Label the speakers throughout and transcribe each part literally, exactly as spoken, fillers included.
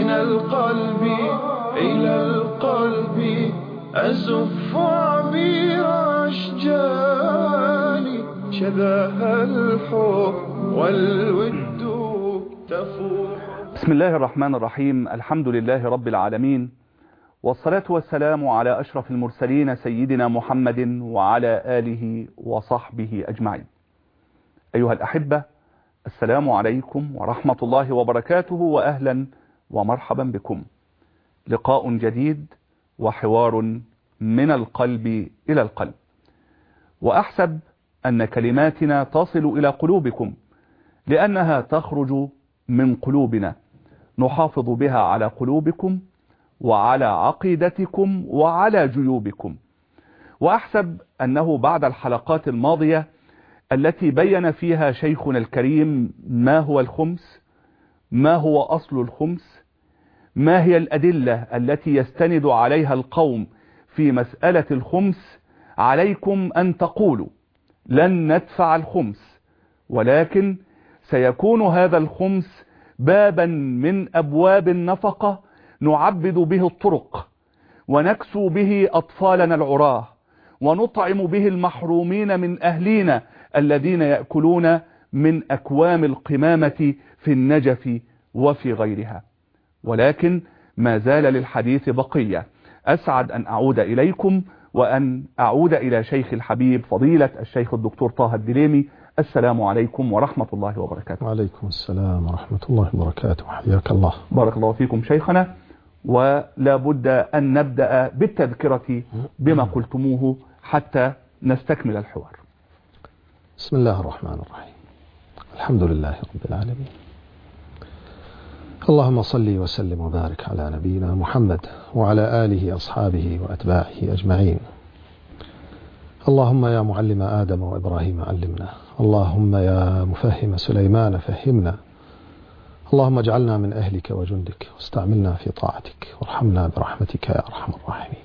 Speaker 1: من القلب إلى القلب أزف عبير أشجاني شذاها الحب والود تفوح.
Speaker 2: بسم الله الرحمن الرحيم. الحمد لله رب العالمين، والصلاة والسلام على أشرف المرسلين سيدنا محمد وعلى آله وصحبه أجمعين. أيها الأحبة، السلام عليكم ورحمة الله وبركاته، وأهلا ومرحبا بكم. لقاء جديد وحوار من القلب إلى القلب، وأحسب أن كلماتنا تصل إلى قلوبكم لأنها تخرج من قلوبنا، نحافظ بها على قلوبكم وعلى عقيدتكم وعلى جيوبكم. وأحسب أنه بعد الحلقات الماضية التي بين فيها شيخنا الكريم ما هو الخمس، ما هو أصل الخمس، ما هي الأدلة التي يستند عليها القوم في مسألة الخمس، عليكم أن تقولوا لن ندفع الخمس، ولكن سيكون هذا الخمس بابا من أبواب النفقة نعبد به الطرق، ونكسو به أطفالنا العراه، ونطعم به المحرومين من أهلنا الذين يأكلون من أكوام القمامة في النجف وفي غيرها. ولكن ما زال للحديث بقية. أسعد أن أعود إليكم وأن أعود إلى شيخ الحبيب فضيلة الشيخ الدكتور طه الدليمي. السلام عليكم ورحمة الله وبركاته.
Speaker 3: وعليكم السلام ورحمة الله وبركاته. حياك الله.
Speaker 2: بارك الله فيكم شيخنا. ولا بد أن نبدأ بالتذكرة بما قلتموه حتى نستكمل الحوار.
Speaker 3: بسم الله الرحمن الرحيم. الحمد لله رب العالمين، اللهم صل وسلم وبارك على نبينا محمد وعلى آله أصحابه وأتباعه أجمعين. اللهم يا معلم آدم وإبراهيم علمنا، اللهم يا مفهم سليمان فهمنا، اللهم اجعلنا من أهلك وجندك واستعملنا في طاعتك وارحمنا برحمتك يا أرحم الراحمين.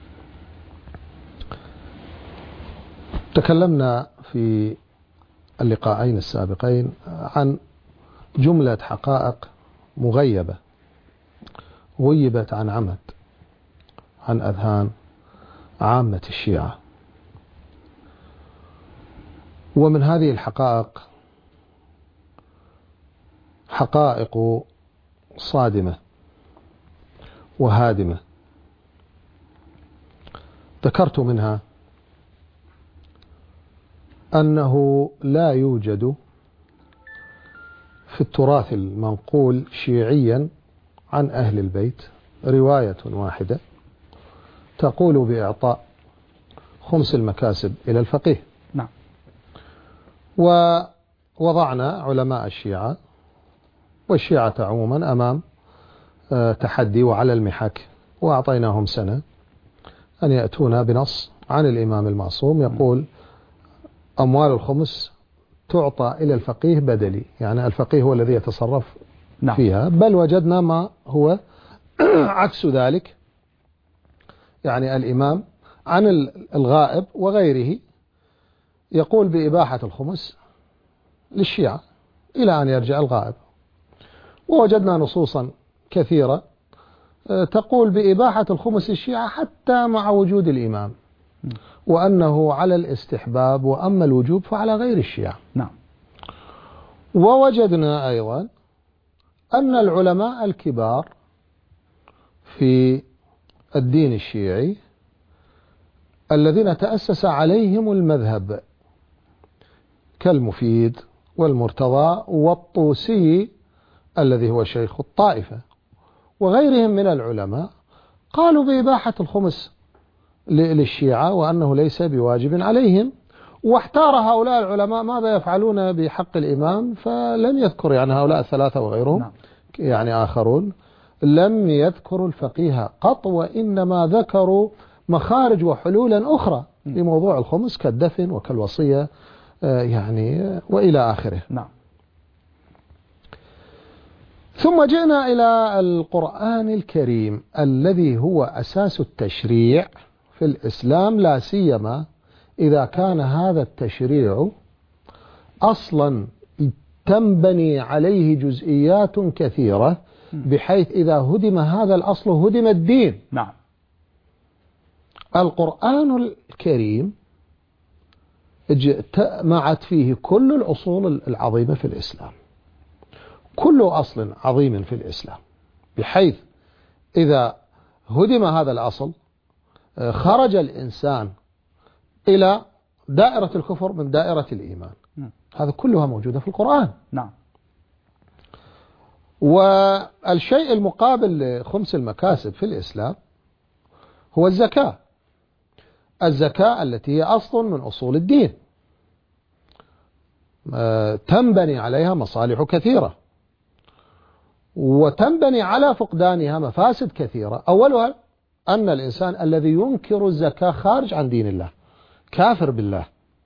Speaker 3: تكلمنا في اللقاءين السابقين عن جملة حقائق مغيبة غيبت عن عمد عن أذهان عامة الشيعة، ومن هذه الحقائق حقائق صادمة وهادمة. ذكرت منها أنه لا يوجد في التراث المنقول شيعيا عن أهل البيت رواية واحدة تقول بإعطاء خمس المكاسب إلى الفقيه.
Speaker 2: نعم.
Speaker 3: ووضعنا علماء الشيعة والشيعة عموما أمام تحدي وعلى المحك، وأعطيناهم سنة أن يأتونا بنص عن الإمام المعصوم يقول أموال الخمس تعطى إلى الفقيه بدلي، يعني الفقيه هو الذي يتصرف نعم. فيها. بل وجدنا ما هو عكس ذلك، يعني الإمام عن الغائب وغيره يقول بإباحة الخمس للشيعة إلى أن يرجع الغائب. ووجدنا نصوصا كثيرة تقول بإباحة الخمس للشيعة حتى مع وجود الإمام، وأنه على الاستحباب، وأما الوجوب فعلى غير الشيعة.
Speaker 2: نعم.
Speaker 3: ووجدنا أيضا أن العلماء الكبار في الدين الشيعي الذين تأسس عليهم المذهب كالمفيد والمرتضى والطوسي الذي هو شيخ الطائفة وغيرهم من العلماء قالوا بإباحة الخمس للشيعة وأنه ليس بواجب عليهم. واحتار هؤلاء العلماء ماذا يفعلون بحق الإمام، فلم يذكر يعني هؤلاء الثلاثة وغيرهم نعم. يعني آخرون لم يذكروا الفقيه قط، وإنما ذكروا مخارج وحلولا أخرى في موضوع الخمس كالدفن وكالوصية يعني وإلى آخره.
Speaker 2: نعم.
Speaker 3: ثم جئنا إلى القرآن الكريم الذي هو أساس التشريع في الإسلام، لا سيما إذا كان هذا التشريع أصلا تنبني عليه جزئيات كثيرة، بحيث إذا هدم هذا الأصل هدم الدين.
Speaker 2: نعم.
Speaker 3: القرآن الكريم اجتمعت فيه كل الأصول العظيمة في الإسلام، كل أصل عظيم في الإسلام، بحيث إذا هدم هذا الأصل خرج الإنسان إلى دائرة الكفر من دائرة الإيمان. هذا كلها موجودة في القرآن.
Speaker 2: نعم.
Speaker 3: والشيء المقابل لخمس المكاسب في الإسلام هو الزكاة. الزكاة التي هي أصل من أصول الدين، تنبني عليها مصالح كثيرة، وتنبني على فقدانها مفاسد كثيرة. أولها أن الإنسان الذي ينكر الزكاة خارج عن دين الله، كافر بالله،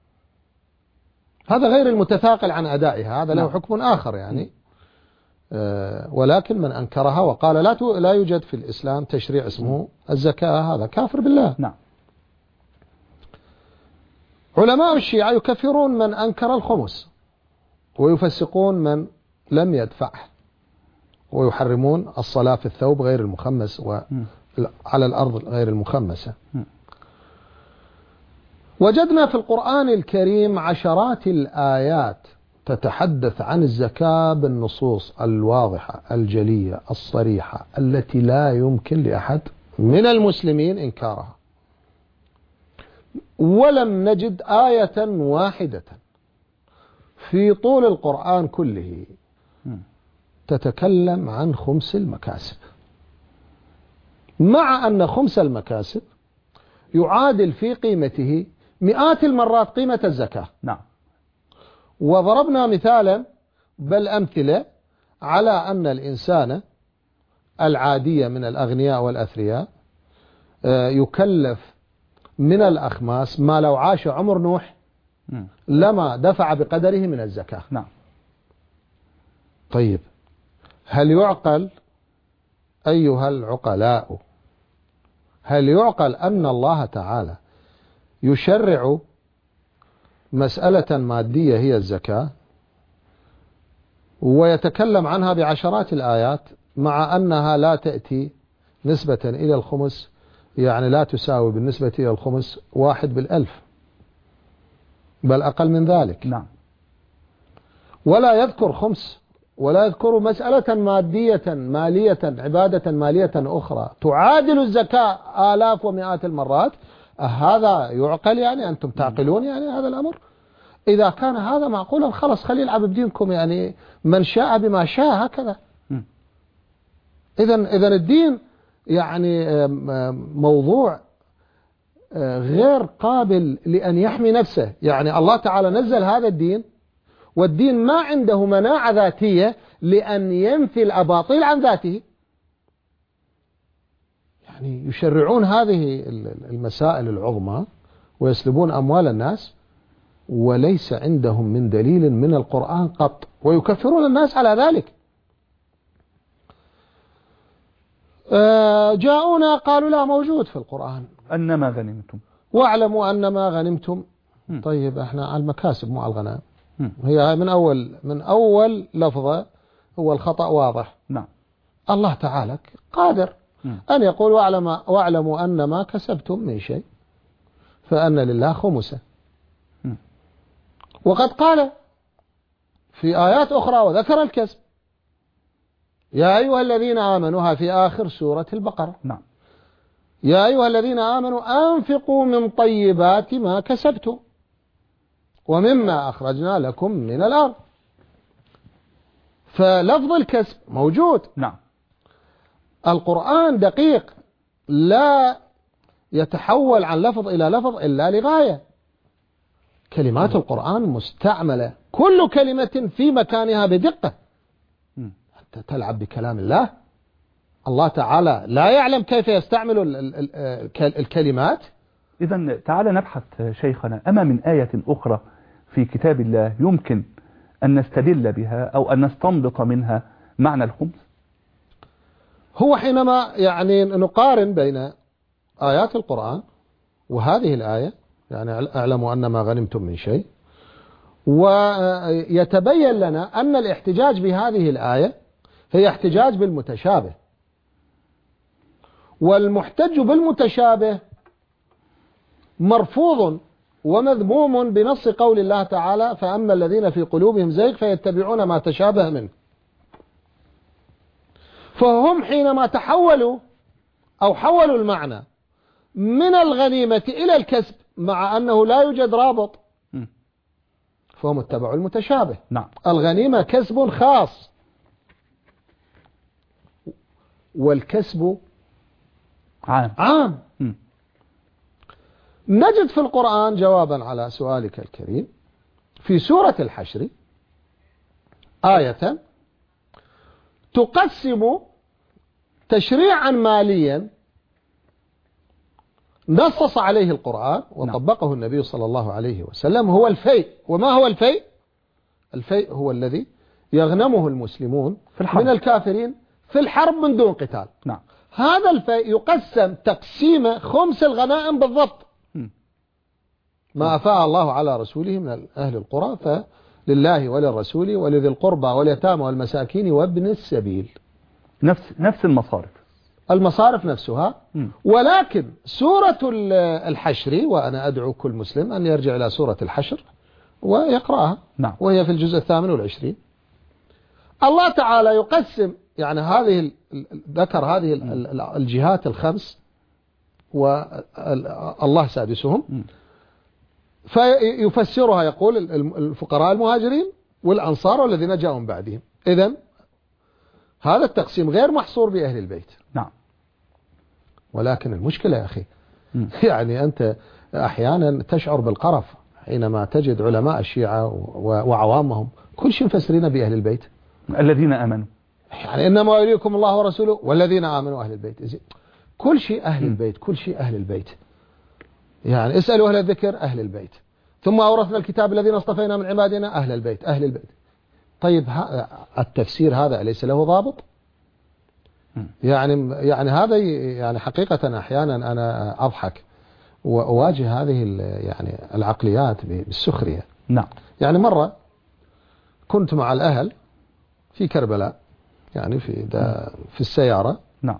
Speaker 3: هذا غير المتثاقل عن أدائها، هذا له حكم آخر يعني. ولكن من أنكرها وقال لا لا يوجد في الإسلام تشريع اسمه الزكاة، هذا كافر بالله.
Speaker 2: نعم.
Speaker 3: علماء الشيعة يكفرون من أنكر الخمس، ويفسقون من لم يدفعه، ويحرمون الصلاة في الثوب غير المخمس وعلى الأرض غير المخمسة. وجدنا في القرآن الكريم عشرات الآيات تتحدث عن الزكاة بالنصوص الواضحة الجلية الصريحة التي لا يمكن لأحد من المسلمين إنكارها. ولم نجد آية واحدة في طول القرآن كله تتكلم عن خمس المكاسب، مع أن خمس المكاسب يعادل في قيمته مئات المرات قيمة الزكاة.
Speaker 2: نعم.
Speaker 3: وضربنا مثالا بل أمثلة على أن الإنسان العادية من الأغنياء والأثرياء يكلف من الأخماس ما لو عاش عمر نوح لما دفع بقدره من الزكاة.
Speaker 2: نعم.
Speaker 3: طيب، هل يعقل أيها العقلاء، هل يعقل أن الله تعالى يشرع مسألة مادية هي الزكاة ويتكلم عنها بعشرات الآيات، مع أنها لا تأتي نسبة إلى الخمس، يعني لا تساوي بالنسبة إلى الخمس واحد بالألف، بل أقل من ذلك.
Speaker 2: نعم.
Speaker 3: ولا يذكر خمس، ولا يذكر مسألة مادية مالية عبادة مالية أخرى تعادل الزكاة آلاف ومئات المرات. هذا يعقل؟ يعني أنتم تعقلون يعني هذا الأمر؟ إذا كان هذا معقولا خلص خلي يلعب بدينكم، يعني من شاء بما شاء هكذا. إذن إذن الدين يعني موضوع غير قابل لأن يحمي نفسه. يعني الله تعالى نزل هذا الدين، والدين ما عنده مناعة ذاتية لأن ينفي الأباطيل عن ذاته. يعني يشرعون هذه المسائل العظمى ويسلبون أموال الناس وليس عندهم من دليل من القرآن قط، ويكفرون الناس على ذلك. جاءونا قالوا لا موجود في القرآن
Speaker 2: أن ما غنمتم
Speaker 3: واعلموا أن ما غنمتم. طيب احنا على المكاسب مو على الغنائم. هي من أول من أول لفظة هو الخطأ واضح.
Speaker 2: نعم.
Speaker 3: الله تعالى قادر أن يقول واعلم واعلموا أن ما كسبتم من شيء فأن لله خمسه، وقد قال في آيات أخرى وذكر الكسب. يا أيها الذين آمنوا في آخر سورة البقرة.
Speaker 2: نعم.
Speaker 3: يا أيها الذين آمنوا أنفقوا من طيبات ما كسبتم ومما أخرجنا لكم من الأرض. فلفظ الكسب موجود.
Speaker 2: نعم.
Speaker 3: القرآن دقيق لا يتحول عن لفظ إلى لفظ إلا لغاية. كلمات القرآن مستعملة كل كلمة في مكانها بدقة. أنت تلعب بكلام الله. الله تعالى لا يعلم كيف يستعمل الكلمات.
Speaker 2: إذن تعالى نبحث شيخنا، أما من آية أخرى في كتاب الله يمكن أن نستدل بها أو أن نستنبط منها معنى الخمس؟
Speaker 3: هو حينما يعني نقارن بين آيات القرآن وهذه الآية، يعني اعلموا أن ما غنمتم من شيء، ويتبين لنا أن الاحتجاج بهذه الآية هي احتجاج بالمتشابه، والمحتج بالمتشابه مرفوض ومذموم بنص قول الله تعالى: فأما الذين في قلوبهم زيغ فيتبعون ما تشابه منه. فهم حينما تحولوا أو حولوا المعنى من الغنيمة إلى الكسب مع أنه لا يوجد رابط، فهم اتبعوا المتشابه.
Speaker 2: نعم.
Speaker 3: الغنيمة كسب خاص، والكسب
Speaker 2: عام,
Speaker 3: عام.
Speaker 2: م.
Speaker 3: نجد في القرآن جوابا على سؤالك الكريم في سورة الحشر آية تقسم تشريعا ماليا نصص عليه القرآن وطبقه النبي صلى الله عليه وسلم، هو الفيء. وما هو الفيء؟ الفيء هو الذي يغنمه المسلمون
Speaker 2: في الحرب.
Speaker 3: من الكافرين في الحرب من دون قتال.
Speaker 2: نعم.
Speaker 3: هذا الفيء يقسم تقسيم خمس الغنائم بالضبط.
Speaker 2: م.
Speaker 3: ما أفاء الله على رسوله من أهل القرى فلله وللرسول ولذي القربى واليتامى والمساكين وابن السبيل.
Speaker 2: نفس نفس المصارف
Speaker 3: المصارف نفسها.
Speaker 2: م.
Speaker 3: ولكن سورة الحشر، وأنا أدعو كل مسلم أن يرجع إلى سورة الحشر ويقرأها.
Speaker 2: نعم.
Speaker 3: وهي في الجزء الثامن والعشرين. الله تعالى يقسم يعني هذه ذكر هذه الجهات الخمس والله سادسهم،
Speaker 2: م.
Speaker 3: فيفسرها يقول الفقراء المهاجرين والأنصار والذين جاءوا من بعدهم. إذن هذا التقسيم غير محصور بأهل البيت.
Speaker 2: نعم.
Speaker 3: ولكن المشكلة يا أخي
Speaker 2: م.
Speaker 3: يعني أنت أحيانا تشعر بالقرف حينما تجد علماء الشيعة وعوامهم كل شيء مفسرين بأهل البيت
Speaker 2: الذين آمنوا،
Speaker 3: يعني إنما يريكم الله ورسوله والذين آمنوا أهل البيت. كل شيء أهل البيت، كل شيء أهل البيت. يعني اسألوا أهل الذكر أهل البيت، ثم أورثنا الكتاب الذين اصطفينا من عبادنا أهل البيت أهل البيت. طيب التفسير هذا أليس له ضابط؟ يعني يعني هذا يعني حقيقة أحيانا أنا أضحك وأواجه هذه يعني العقليات بالسخرية.
Speaker 2: نعم.
Speaker 3: يعني مرة كنت مع الأهل في كربلاء، يعني في في السيارة.
Speaker 2: نعم.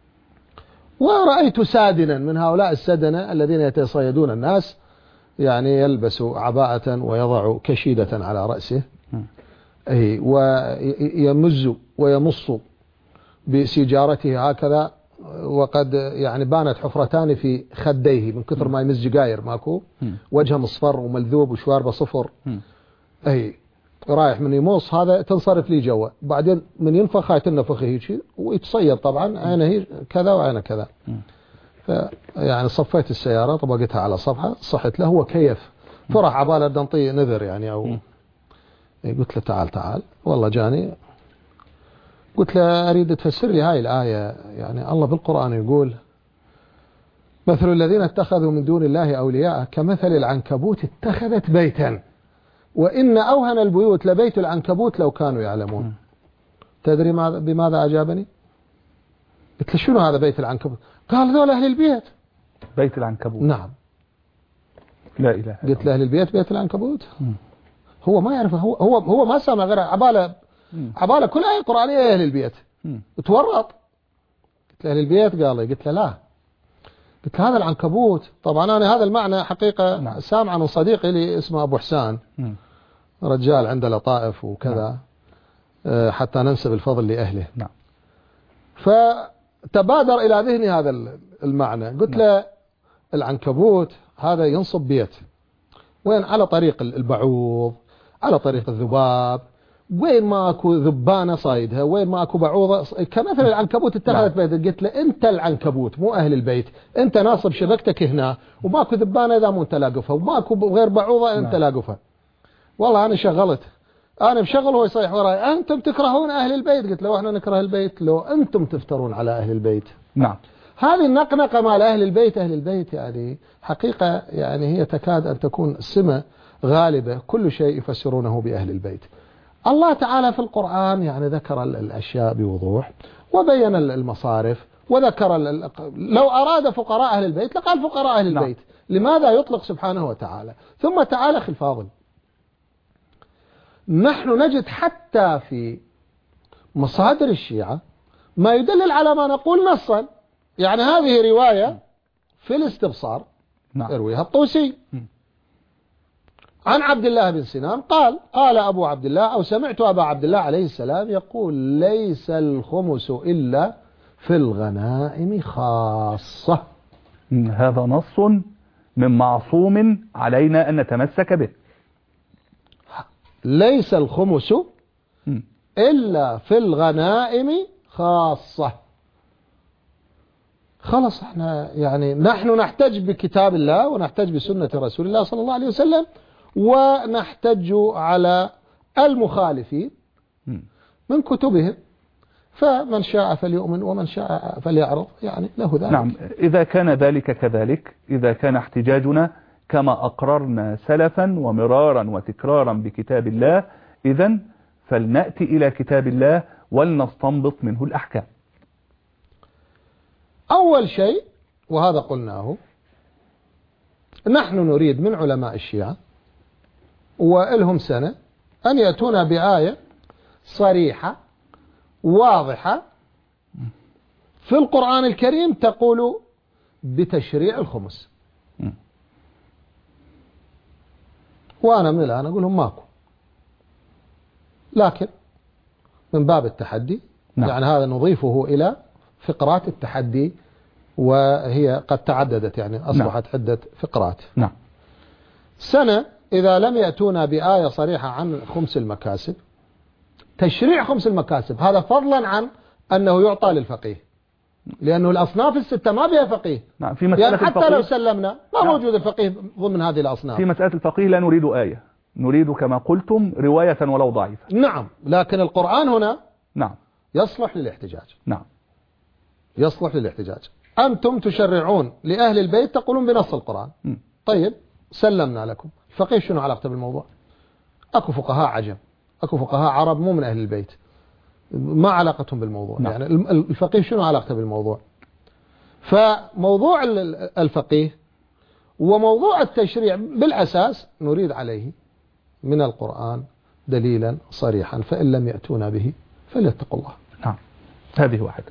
Speaker 3: ورأيت سادنا من هؤلاء السدنة الذين يتصيدون الناس، يعني يلبس عباءة ويضع كشيدة على رأسه، أي ويمز ويمص بسيجارته هكذا، وقد يعني بانت حفرتان في خديه من كثر ما يمز جاير ماكو، وجهه مصفر وملذوب وشواربه صفر. أي رايح من يمص هذا تنصرف لي جوا، بعدين من ينفخ هاي تنفخ هيك ويتصيد طبعا، عينه هي كذا وعينه كذا. يعني صفيت السيارة طبقتها على صفحة، صحت له هو كيف فرح عباله دنطي نذر يعني أو قلت له تعال تعال والله جاني، قلت له أريد تفسر لي هاي الآية. يعني الله بالقرآن يقول: مثل الذين اتخذوا من دون الله أولياء كمثل العنكبوت اتخذت بيتا وإن أوهن البيوت لبيت العنكبوت لو كانوا يعلمون. تدري بماذا أجابني؟ قلت له شنو هذا بيت العنكبوت؟ قال ذول أهل البيت.
Speaker 2: بيت العنكبوت.
Speaker 3: نعم.
Speaker 2: لا إله.
Speaker 3: قلت له أهل البيت بيت العنكبوت. م. هو ما يعرف، هو هو هو ما سمع غير عبالة عبالة كل آية قرآنية أهل البيت. م. تورط. قلت له أهل البيت، قال لي. قلت له لا، قلت له هذا العنكبوت. طبعا أنا هذا المعنى حقيقة نعم. سامع من صديقي لي اسمه أبو حسان، م. رجال عنده لطائف وكذا، نعم. حتى ننسب الفضل لأهله.
Speaker 2: نعم.
Speaker 3: فتبادر إلى ذهني هذا المعنى. قلت نعم. له العنكبوت هذا ينصب بيت وين؟ على طريق البعوض، على طريق الذباب، وين ما اكو ذبانه صايدها، وين ما اكو بعوضه، كمثل العنكبوت اتخذت بيت. قلت له انت العنكبوت مو اهل البيت، انت ناصب شبكتك هنا وماكو ذبانه اذا مو انت لاقفها، وماكو غير بعوضه انت لاقفها. والله انا شغلت، انا بشغل هو يصيح وراي: انتم تكرهون اهل البيت. قلت له احنا نكره البيت لو انتم تفترون على اهل البيت.
Speaker 2: نعم.
Speaker 3: هذه النقنقه مال اهل البيت اهل البيت يعني حقيقه يعني هي تكاد ان تكون سمه غالبه، كل شيء يفسرونه باهل البيت. الله تعالى في القرآن يعني ذكر الأشياء بوضوح وبين المصارف وذكر لو أراد فقراء أهل البيت لقال فقراء أهل البيت. نعم. لماذا يطلق سبحانه وتعالى؟ ثم تعالى أخي الفاضل، نحن نجد حتى في مصادر الشيعة ما يدلل على ما نقول نصا. يعني هذه رواية في الاستبصار
Speaker 2: نعم.
Speaker 3: يرويها الطوسي عن عبد الله بن سنان قال قال أبو عبد الله أو سمعت أبا عبد الله عليه السلام يقول ليس الخمس إلا في الغنائم خاصة.
Speaker 2: هذا نص من معصوم علينا أن نتمسك به.
Speaker 3: ليس الخمس إلا في الغنائم خاصة. خلاص احنا يعني نحن نحتج بكتاب الله ونحتج بسنة رسول الله صلى الله عليه وسلم، ونحتج على المخالفين من كتبهم، فمن شاء فليؤمن ومن شاء فليعرض، يعني له ذلك.
Speaker 2: نعم، إذا كان ذلك كذلك، إذا كان احتجاجنا كما أقررنا سلفا ومرارا وتكرارا بكتاب الله، إذن فلنأتي إلى كتاب الله ولنستنبط منه الأحكام.
Speaker 3: أول شيء وهذا قلناه، نحن نريد من علماء الشيعة وإلهم سنة أن يأتونا بآية صريحة واضحة في القرآن الكريم تقول بتشريع الخمس. وأنا من الآن أقول لهم ماكو، لكن من باب التحدي نعم. يعني هذا نضيفه إلى فقرات التحدي، وهي قد تعددت يعني أصبحت نعم. عدة فقرات.
Speaker 2: نعم.
Speaker 3: سنة إذا لم يأتونا بآية صريحة عن خمس المكاسب، تشريع خمس المكاسب، هذا فضلا عن أنه يعطى للفقيه، لأنه الأصناف الستة ما بها فقيه.
Speaker 2: نعم. في مسألة
Speaker 3: يعني حتى
Speaker 2: الفقيه
Speaker 3: لو سلمنا ما
Speaker 2: نعم.
Speaker 3: موجود الفقيه ضمن هذه الأصناف.
Speaker 2: في مسألة الفقيه لا نريد آية، نريد كما قلتم رواية ولو ضعيفة.
Speaker 3: نعم، لكن القرآن هنا
Speaker 2: نعم
Speaker 3: يصلح للاحتجاج.
Speaker 2: نعم
Speaker 3: يصلح للاحتجاج. أنتم تشرعون لأهل البيت تقولون بنص القرآن. م. طيب سلمنا لكم، الفقيه شنو علاقته بالموضوع؟ أكو فقهاء عجم، أكو فقهاء عرب مو من أهل البيت، ما علاقتهم بالموضوع. نعم. يعني الفقيه شنو علاقته بالموضوع؟ فموضوع الفقيه وموضوع التشريع بالأساس نريد عليه من القرآن دليلا صريحا، فإن لم يأتونا به فليتقوا الله.
Speaker 2: نعم، هذه واحدة.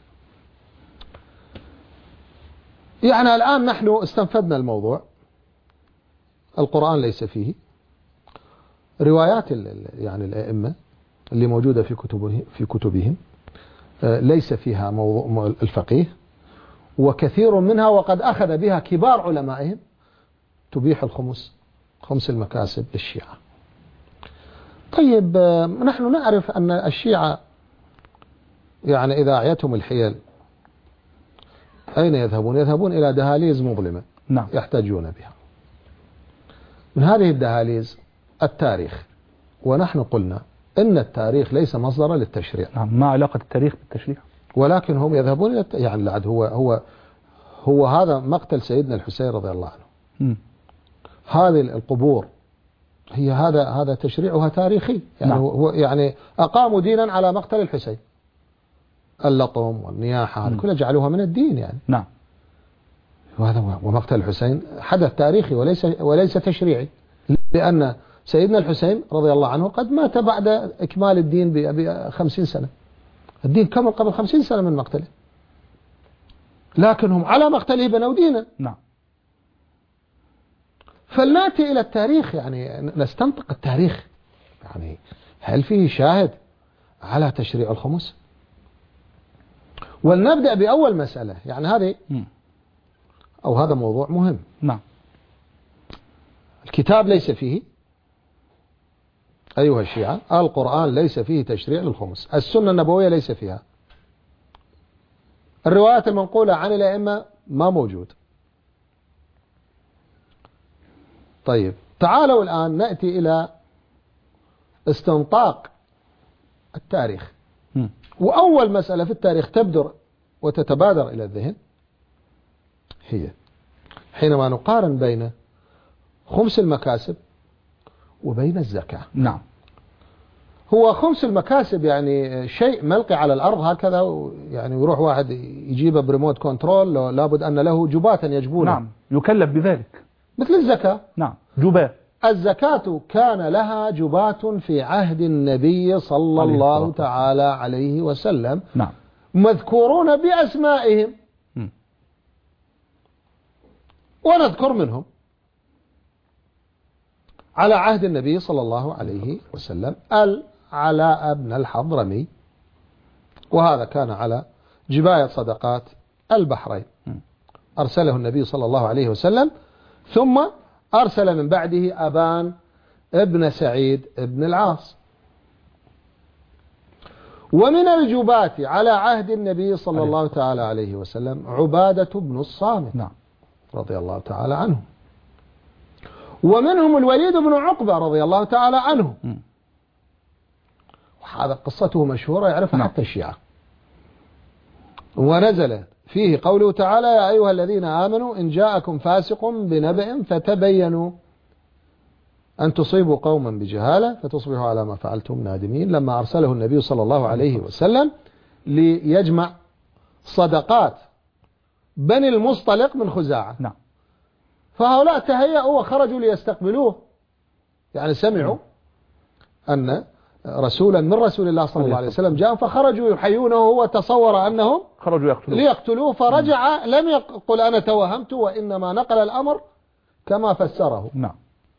Speaker 3: يعني الآن نحن استنفذنا الموضوع، القرآن ليس فيه، روايات يعني الأئمة اللي موجودة في كتبهم في كتبهم ليس فيها موضوع الفقيه، وكثير منها وقد أخذ بها كبار علمائهم تبيح الخمس، خمس المكاسب للشيعة. طيب نحن نعرف أن الشيعة يعني إذا أعيتهم الحيل أين يذهبون؟ يذهبون إلى دهاليز مظلمة
Speaker 2: نعم.
Speaker 3: يحتاجون بها. من هذه الدهاليز التاريخ، ونحن قلنا إن التاريخ ليس مصدرا للتشريع.
Speaker 2: نعم، ما علاقة التاريخ بالتشريع؟
Speaker 3: ولكن هم يذهبون إلى الت... يعني لعد هو هو هو هذا مقتل سيدنا الحسين رضي الله عنه. م. هذه القبور هي هذا هذا تشريعها تاريخي، يعني نعم. هو يعني أقاموا دينا على مقتل الحسين، اللطم والنياحة هذا كله جعلوها من الدين يعني.
Speaker 2: نعم.
Speaker 3: وهذا ومقتل الحسين حدث تاريخي وليس وليس تشريعي، لأن سيدنا الحسين رضي الله عنه قد مات بعد إكمال الدين بخمسين سنة. الدين كمل قبل خمسين سنة من مقتله، لكنهم على مقتله بنوا دينا.
Speaker 2: نعم.
Speaker 3: فلنأتي إلى التاريخ، يعني نستنطق التاريخ، يعني هل فيه شاهد على تشريع الخمس؟ ولنبدأ بأول مسألة، يعني هذه أو هذا موضوع مهم.
Speaker 2: نعم.
Speaker 3: الكتاب ليس فيه، أيها الشيعة، القرآن ليس فيه تشريع للخمس، السنة النبوية ليس فيها، الروايات المنقولة عن الأئمة ما موجود. طيب تعالوا الآن نأتي إلى استنطاق التاريخ. م. وأول مسألة في التاريخ تبدر وتتبادر إلى الذهن هي حينما نقارن بين خمس المكاسب وبين الزكاة.
Speaker 2: نعم.
Speaker 3: هو خمس المكاسب يعني شيء ملقي على الأرض هكذا، يعني يروح واحد يجيبه بريموت كنترول، لابد أن له جباة يجبونه.
Speaker 2: نعم، يكلف بذلك
Speaker 3: مثل الزكاة.
Speaker 2: نعم، جباة.
Speaker 3: الزكاة كان لها جبات في عهد النبي صلى الله تعالى عليه وسلم.
Speaker 2: نعم.
Speaker 3: مذكورون بأسمائهم. م. ونذكر منهم على عهد النبي صلى الله عليه وسلم العلاء بن الحضرمي، وهذا كان على جباية صدقات البحرين. م. أرسله النبي صلى الله عليه وسلم، ثم أرسل من بعده أبان ابن سعيد ابن العاص. ومن الجبات على عهد النبي صلى الله تعالى عليه وسلم عبادة بن الصامت.
Speaker 2: نعم.
Speaker 3: رضي الله تعالى عنه. ومنهم الوليد بن عقبة رضي الله تعالى عنه. م. وهذا قصته مشهورة يعرفها نعم. حتى الشيعة. ونزل فيه قوله تعالى: يا أيها الذين آمنوا إن جاءكم فاسق بنبأ فتبينوا أن تصيبوا قوما بجهالة فتصبحوا على ما فعلتم نادمين، لما أرسله النبي صلى الله عليه وسلم ليجمع صدقات بني المصطلق من خزاعة.
Speaker 2: نعم.
Speaker 3: فهؤلاء تهيأوا وخرجوا ليستقبلوه، يعني سمعوا أن رسولا من رسول الله صلى الله عليه وسلم جاء، فخرجوا يحيونه وتصور أنهم
Speaker 2: خرجوا يقتلوه
Speaker 3: ليقتلوه، فرجع لم يقل أنا توهمت، وإنما نقل الأمر كما فسره.
Speaker 2: نعم.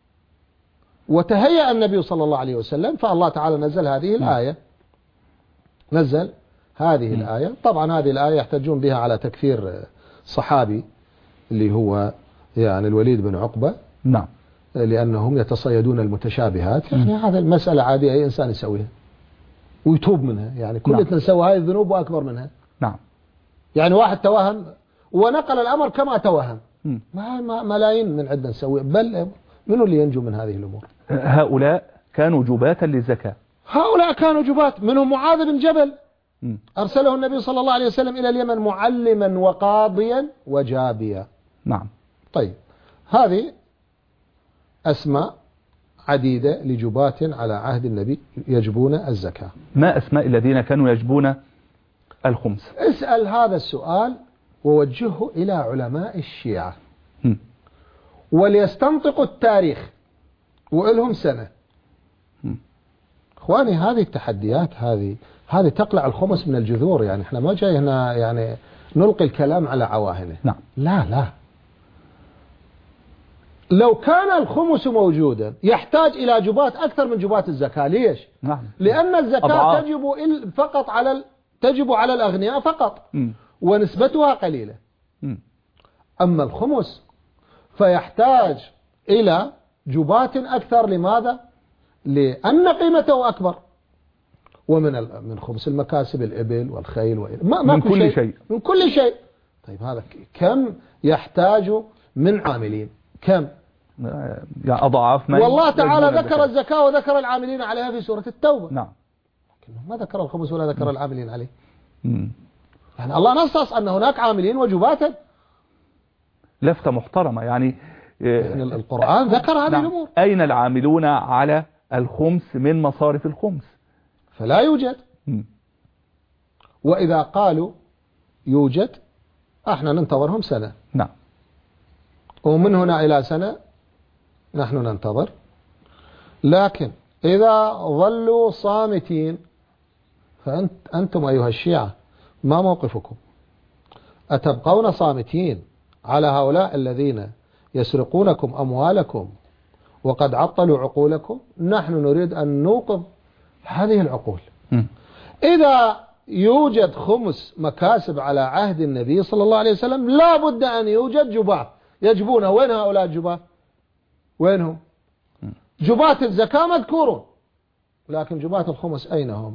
Speaker 3: وتهيأ النبي صلى الله عليه وسلم، فالله تعالى نزل هذه الآية. نزل هذه الآية. طبعا هذه الآية يحتجون بها على تكفير صحابي اللي هو يعني الوليد بن عقبة.
Speaker 2: نعم.
Speaker 3: لأنهم يتصيدون المتشابهات. يعني هذا المسألة عادية أي إنسان يسويها ويتوب منها، يعني كلنا نعم. نسوي هذه الذنوب وأكبر منها.
Speaker 2: نعم.
Speaker 3: يعني واحد توهم ونقل الأمر كما توهم، ما ملايين من عندنا نسوي، بل منو اللي ينجو من هذه الأمور؟
Speaker 2: هؤلاء كانوا جباتا للزكاة.
Speaker 3: هؤلاء كانوا جبات. منهم معاذ بن جبل م. أرسله النبي صلى الله عليه وسلم إلى اليمن معلما وقاضيا وجابيا.
Speaker 2: نعم.
Speaker 3: طيب، هذه أسماء عديدة لجبات على عهد النبي يجبون الزكاة.
Speaker 2: ما أسماء الذين كانوا يجبون الخمس؟
Speaker 3: اسأل هذا السؤال ووجهه إلى علماء الشيعة م. وليستنطقوا التاريخ وإلهم سنة. م. إخواني، هذه التحديات هذه هذه تقلع الخمس من الجذور. يعني احنا ما جاي هنا يعني نلقي الكلام على عواهنه.
Speaker 2: نعم.
Speaker 3: لا لا لو كان الخمس موجودا يحتاج إلى جبات أكثر من جبات الزكاة. ليش؟
Speaker 2: نعم.
Speaker 3: لأن الزكاة
Speaker 2: أضعاف.
Speaker 3: تجب فقط على ال... تجب على الأغنياء فقط م. ونسبتها قليلة. م. أما الخمس فيحتاج إلى جبات أكثر. لماذا؟ لأن قيمته أكبر. ومن ال... من خمس المكاسب الإبل والخيل و... ما...
Speaker 2: من كل شيء. شيء
Speaker 3: من كل شيء. طيب، هذا كم يحتاج من عاملين؟ كم؟
Speaker 2: يعني أضعاف ما
Speaker 3: والله تعالى ذكر الزكاة وذكر العاملين عليها في سورة التوبة.
Speaker 2: نعم.
Speaker 3: ما ذكر الخمس ولا ذكر العاملين عليه.
Speaker 2: مم.
Speaker 3: يعني الله نصص أن هناك عاملين وجباتا.
Speaker 2: لفتة محترمة يعني,
Speaker 3: يعني القرآن ذكر هذه
Speaker 2: نعم.
Speaker 3: الأمور.
Speaker 2: أين العاملون على الخمس من مصارف الخمس؟
Speaker 3: فلا يوجد. مم. وإذا قالوا يوجد احنا ننتظرهم سنة.
Speaker 2: نعم.
Speaker 3: ومن هنا إلى سنة نحن ننتظر. لكن إذا ظلوا صامتين فأنت أنتم أيها الشيعة ما موقفكم؟ أتبقون صامتين على هؤلاء الذين يسرقونكم أموالكم وقد عطلوا عقولكم؟ نحن نريد أن نوقظ هذه العقول. م. إذا يوجد خمس مكاسب على عهد النبي صلى الله عليه وسلم لا بد أن يوجد جبات يجبون. وين هؤلاء الجبات؟ وينهم؟ جبات الزكاة مذكورون، لكن جبات الخمس أين هم؟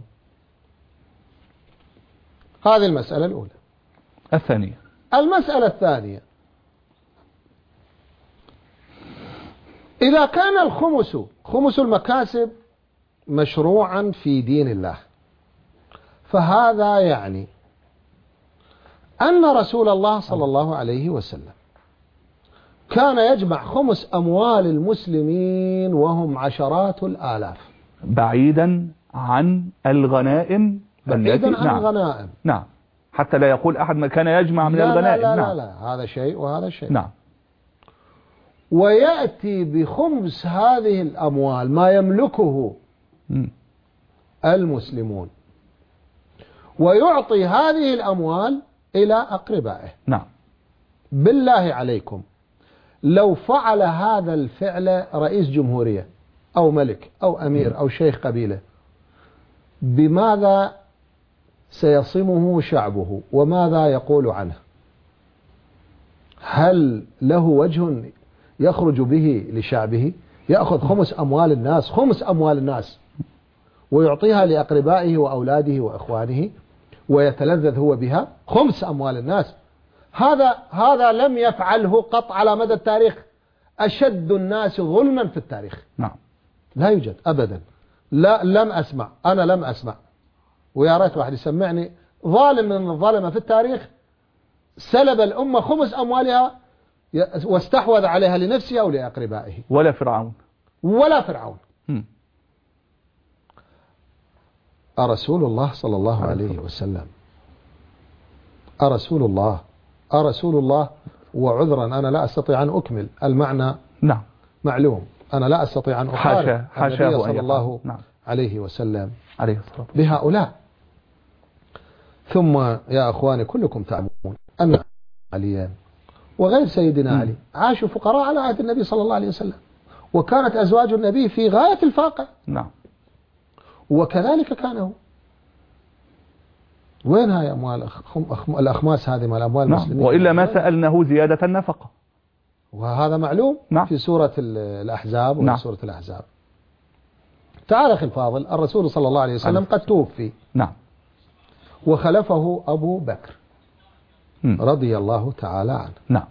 Speaker 3: هذه المسألة الأولى.
Speaker 2: الثانية.
Speaker 3: المسألة الثانية، إذا كان الخمس خمس المكاسب مشروعا في دين الله، فهذا يعني أن رسول الله صلى الله عليه وسلم كان يجمع خمس أموال المسلمين وهم عشرات الآلاف،
Speaker 2: بعيدا عن الغنائم.
Speaker 3: بعيدا عن
Speaker 2: نعم.
Speaker 3: الغنائم.
Speaker 2: نعم. حتى لا يقول أحد ما كان يجمع من
Speaker 3: لا
Speaker 2: الغنائم.
Speaker 3: لا لا,
Speaker 2: نعم.
Speaker 3: لا لا هذا شيء وهذا شيء.
Speaker 2: نعم.
Speaker 3: ويأتي بخمس هذه الأموال ما يملكه
Speaker 2: م.
Speaker 3: المسلمون، ويعطي هذه الأموال إلى أقربائه.
Speaker 2: نعم.
Speaker 3: بالله عليكم، لو فعل هذا الفعل رئيس جمهورية أو ملك أو أمير أو شيخ قبيلة، بماذا سيصمه شعبه وماذا يقول عنه؟ هل له وجه يخرج به لشعبه؟ يأخذ خمس أموال الناس، خمس أموال الناس، ويعطيها لأقربائه وأولاده وإخوانه ويتلذذ هو بها؟ خمس أموال الناس. هذا هذا لم يفعله قط على مدى التاريخ. أشد الناس ظلما في التاريخ.
Speaker 2: نعم.
Speaker 3: لا يوجد أبدا. لا، لم أسمع، أنا لم أسمع، ويا ريت واحد يسمعني ظالم من الظالمة في التاريخ سلب الأمة خمس أموالها واستحوذ عليها لنفسه أو لأقربائه.
Speaker 2: ولا فرعون.
Speaker 3: ولا فرعون.
Speaker 2: م.
Speaker 3: أرسول الله صلى الله عليه وسلم، أرسول الله أرسول الله وعذرا أنا لا أستطيع أن أكمل المعنى.
Speaker 2: نعم.
Speaker 3: معلوم، أنا لا أستطيع أن أخالف النبي صلى الله
Speaker 2: نعم.
Speaker 3: عليه وسلم
Speaker 2: عليه الصلاة
Speaker 3: بهؤلاء. ثم يا أخواني كلكم تعلمون أن عليا وغير سيدنا علي عاشوا فقراء على عهد النبي صلى الله عليه وسلم، وكانت أزواج النبي في غاية الفاقة.
Speaker 2: نعم.
Speaker 3: وكذلك كانوا. وين هاي أموال الأخماس هذه مال أموال
Speaker 2: نعم.
Speaker 3: المسلمين؟
Speaker 2: وإلا ما سألناه زيادة النفقة،
Speaker 3: وهذا معلوم.
Speaker 2: نعم.
Speaker 3: في سورة الأحزاب وفي
Speaker 2: نعم.
Speaker 3: سورة الأحزاب. تعال أخي الفاضل، الرسول صلى الله عليه وسلم قد توفي.
Speaker 2: نعم.
Speaker 3: وخلفه أبو بكر
Speaker 2: م.
Speaker 3: رضي الله تعالى عنه.
Speaker 2: نعم.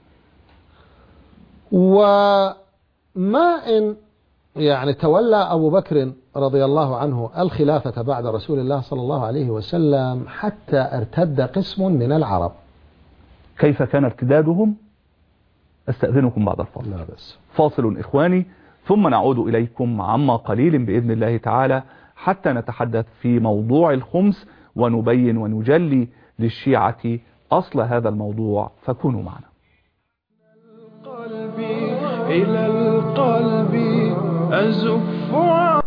Speaker 3: وما إن يعني تولى أبو بكر رضي الله عنه الخلافة بعد رسول الله صلى الله عليه وسلم حتى ارتد قسم من العرب.
Speaker 2: كيف كان ارتدادهم؟ استأذنكم بعد الفاصل.
Speaker 3: لا بس.
Speaker 2: فاصل إخواني، ثم نعود إليكم عما قليل بإذن الله تعالى حتى نتحدث في موضوع الخمس ونبين ونجلي للشيعة أصل هذا الموضوع، فكونوا معنا.
Speaker 1: القلب إلى القلب أزف عن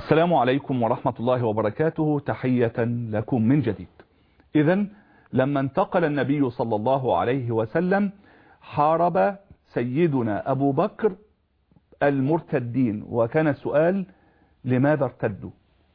Speaker 2: السلام عليكم ورحمة الله وبركاته. تحية لكم من جديد. إذن لما انتقل النبي صلى الله عليه وسلم حارب سيدنا أبو بكر المرتدين، وكان السؤال: لماذا ارتدوا؟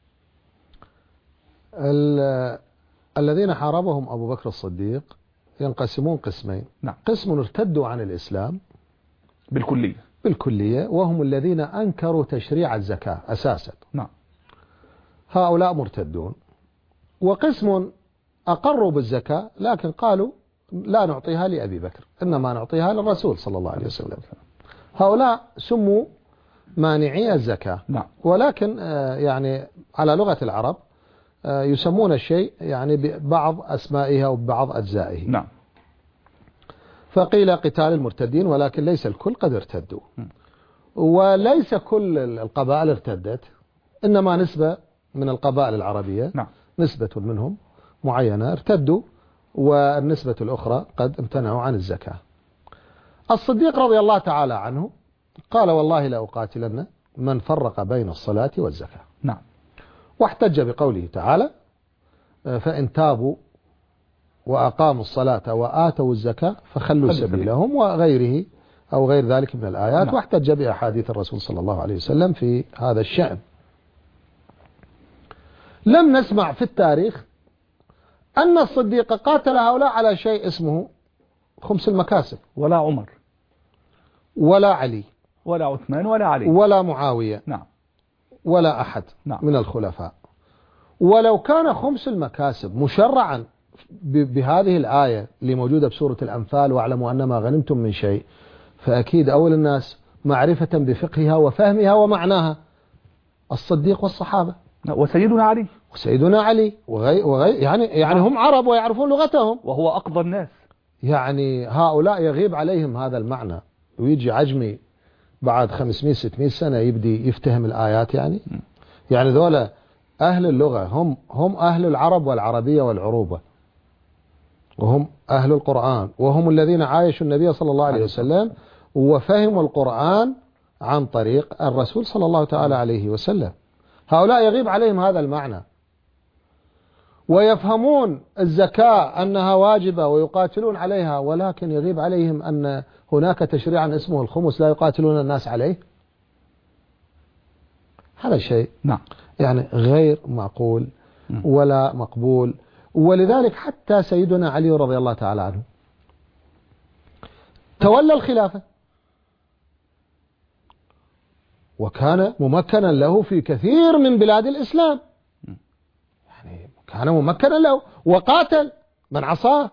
Speaker 3: الذين حاربهم أبو بكر الصديق ينقسمون قسمين.
Speaker 2: نعم.
Speaker 3: قسم ارتدوا عن الإسلام
Speaker 2: بالكلية
Speaker 3: بالكلية وهم الذين أنكروا تشريع الزكاة أساسا.
Speaker 2: نعم.
Speaker 3: هؤلاء مرتدون. وقسم أقروا بالزكاة لكن قالوا لا نعطيها لأبي بكر، إنما نعطيها للرسول صلى الله عليه وسلم. هؤلاء سموا مانعي الزكاة.
Speaker 2: نعم.
Speaker 3: ولكن يعني على لغة العرب يسمون الشيء يعني ببعض أسمائها وبعض أجزائه.
Speaker 2: نعم.
Speaker 3: فقيل قتال المرتدين، ولكن ليس الكل قد ارتدوا، وليس كل القبائل ارتدت، إنما نسبة من القبائل العربية.
Speaker 2: نعم.
Speaker 3: نسبة منهم معينة ارتدوا، والنسبة الأخرى قد امتنعوا عن الزكاة. الصديق رضي الله تعالى عنه قال: والله لا أقاتلن من فرق بين الصلاة والزكاة.
Speaker 2: نعم.
Speaker 3: واحتج بقوله تعالى: فإن تابوا وأقاموا الصلاة وآتوا الزكاة فخلوا سبيلهم، وغيره أو غير ذلك من الآيات. نعم. واحتج بأحاديث الرسول صلى الله عليه وسلم في هذا الشأن. لم نسمع في التاريخ أن الصديق قاتل هؤلاء على شيء اسمه خمس المكاسب،
Speaker 2: ولا عمر
Speaker 3: ولا علي
Speaker 2: ولا عثمان ولا علي
Speaker 3: ولا معاوية.
Speaker 2: نعم.
Speaker 3: ولا أحد.
Speaker 2: نعم.
Speaker 3: من الخلفاء. ولو كان خمس المكاسب مشرعا بهذه الآية اللي موجودة بسورة الأنفال: واعلموا أنما غنمتم من شيء، فأكيد أول الناس معرفة بفقهها وفهمها ومعناها الصديق والصحابة
Speaker 2: وسيدنا علي
Speaker 3: وسيدنا علي وغير وغير يعني يعني هم عرب ويعرفون لغتهم،
Speaker 2: وهو أقضى الناس. يعني
Speaker 3: هؤلاء يغيب عليهم هذا المعنى، ويجي عجمي بعد خمسمائة ستمائة سنة يبدي يفتهم الآيات. يعني يعني ذولا أهل اللغة هم هم أهل العرب والعربية والعروبة، وهم أهل القرآن، وهم الذين عايشوا النبي صلى الله عليه وسلم وفهموا القرآن عن طريق الرسول صلى الله تعالى عليه وسلم. هؤلاء يغيب عليهم هذا المعنى، ويفهمون الزكاة أنها واجبة ويقاتلون عليها، ولكن يغيب عليهم أن هناك تشريعا اسمه الخمس لا يقاتلون الناس عليه. هذا شيء
Speaker 2: نعم.
Speaker 3: يعني غير معقول ولا مقبول. ولذلك حتى سيدنا علي رضي الله تعالى عنه تولى الخلافة، وكان ممكنا له في كثير من بلاد الإسلام، يعني كان ممكنا له وقاتل من عصاه.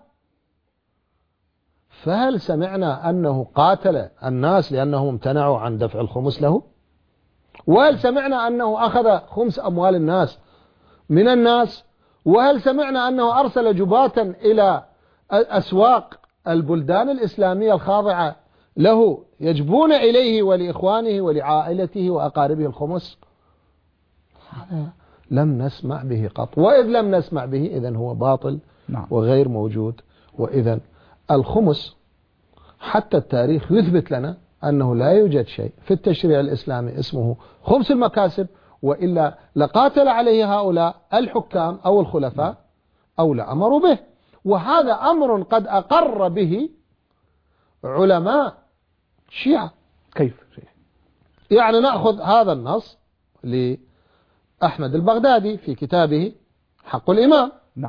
Speaker 3: فهل سمعنا أنه قاتل الناس لأنهم امتنعوا عن دفع الخمس له؟ وهل سمعنا أنه أخذ خمس أموال الناس من الناس؟ وهل سمعنا أنه أرسل جباتا إلى أسواق البلدان الإسلامية الخاضعة له يجبون إليه ولإخوانه ولعائلته وأقاربه الخمس؟ هذا لم نسمع به قط، وإذ لم نسمع به إذن هو باطل.
Speaker 2: نعم.
Speaker 3: وغير موجود. وإذن الخمس حتى التاريخ يثبت لنا أنه لا يوجد شيء في التشريع الإسلامي اسمه خمس المكاسب، وإلا لقاتل عليه هؤلاء الحكام أو الخلفاء أو لأمروا به. وهذا أمر قد أقر به علماء الشيعة.
Speaker 2: كيف؟
Speaker 3: يعني نأخذ هذا النص لأحمد البغدادي في كتابه حق الإمام.
Speaker 2: نعم.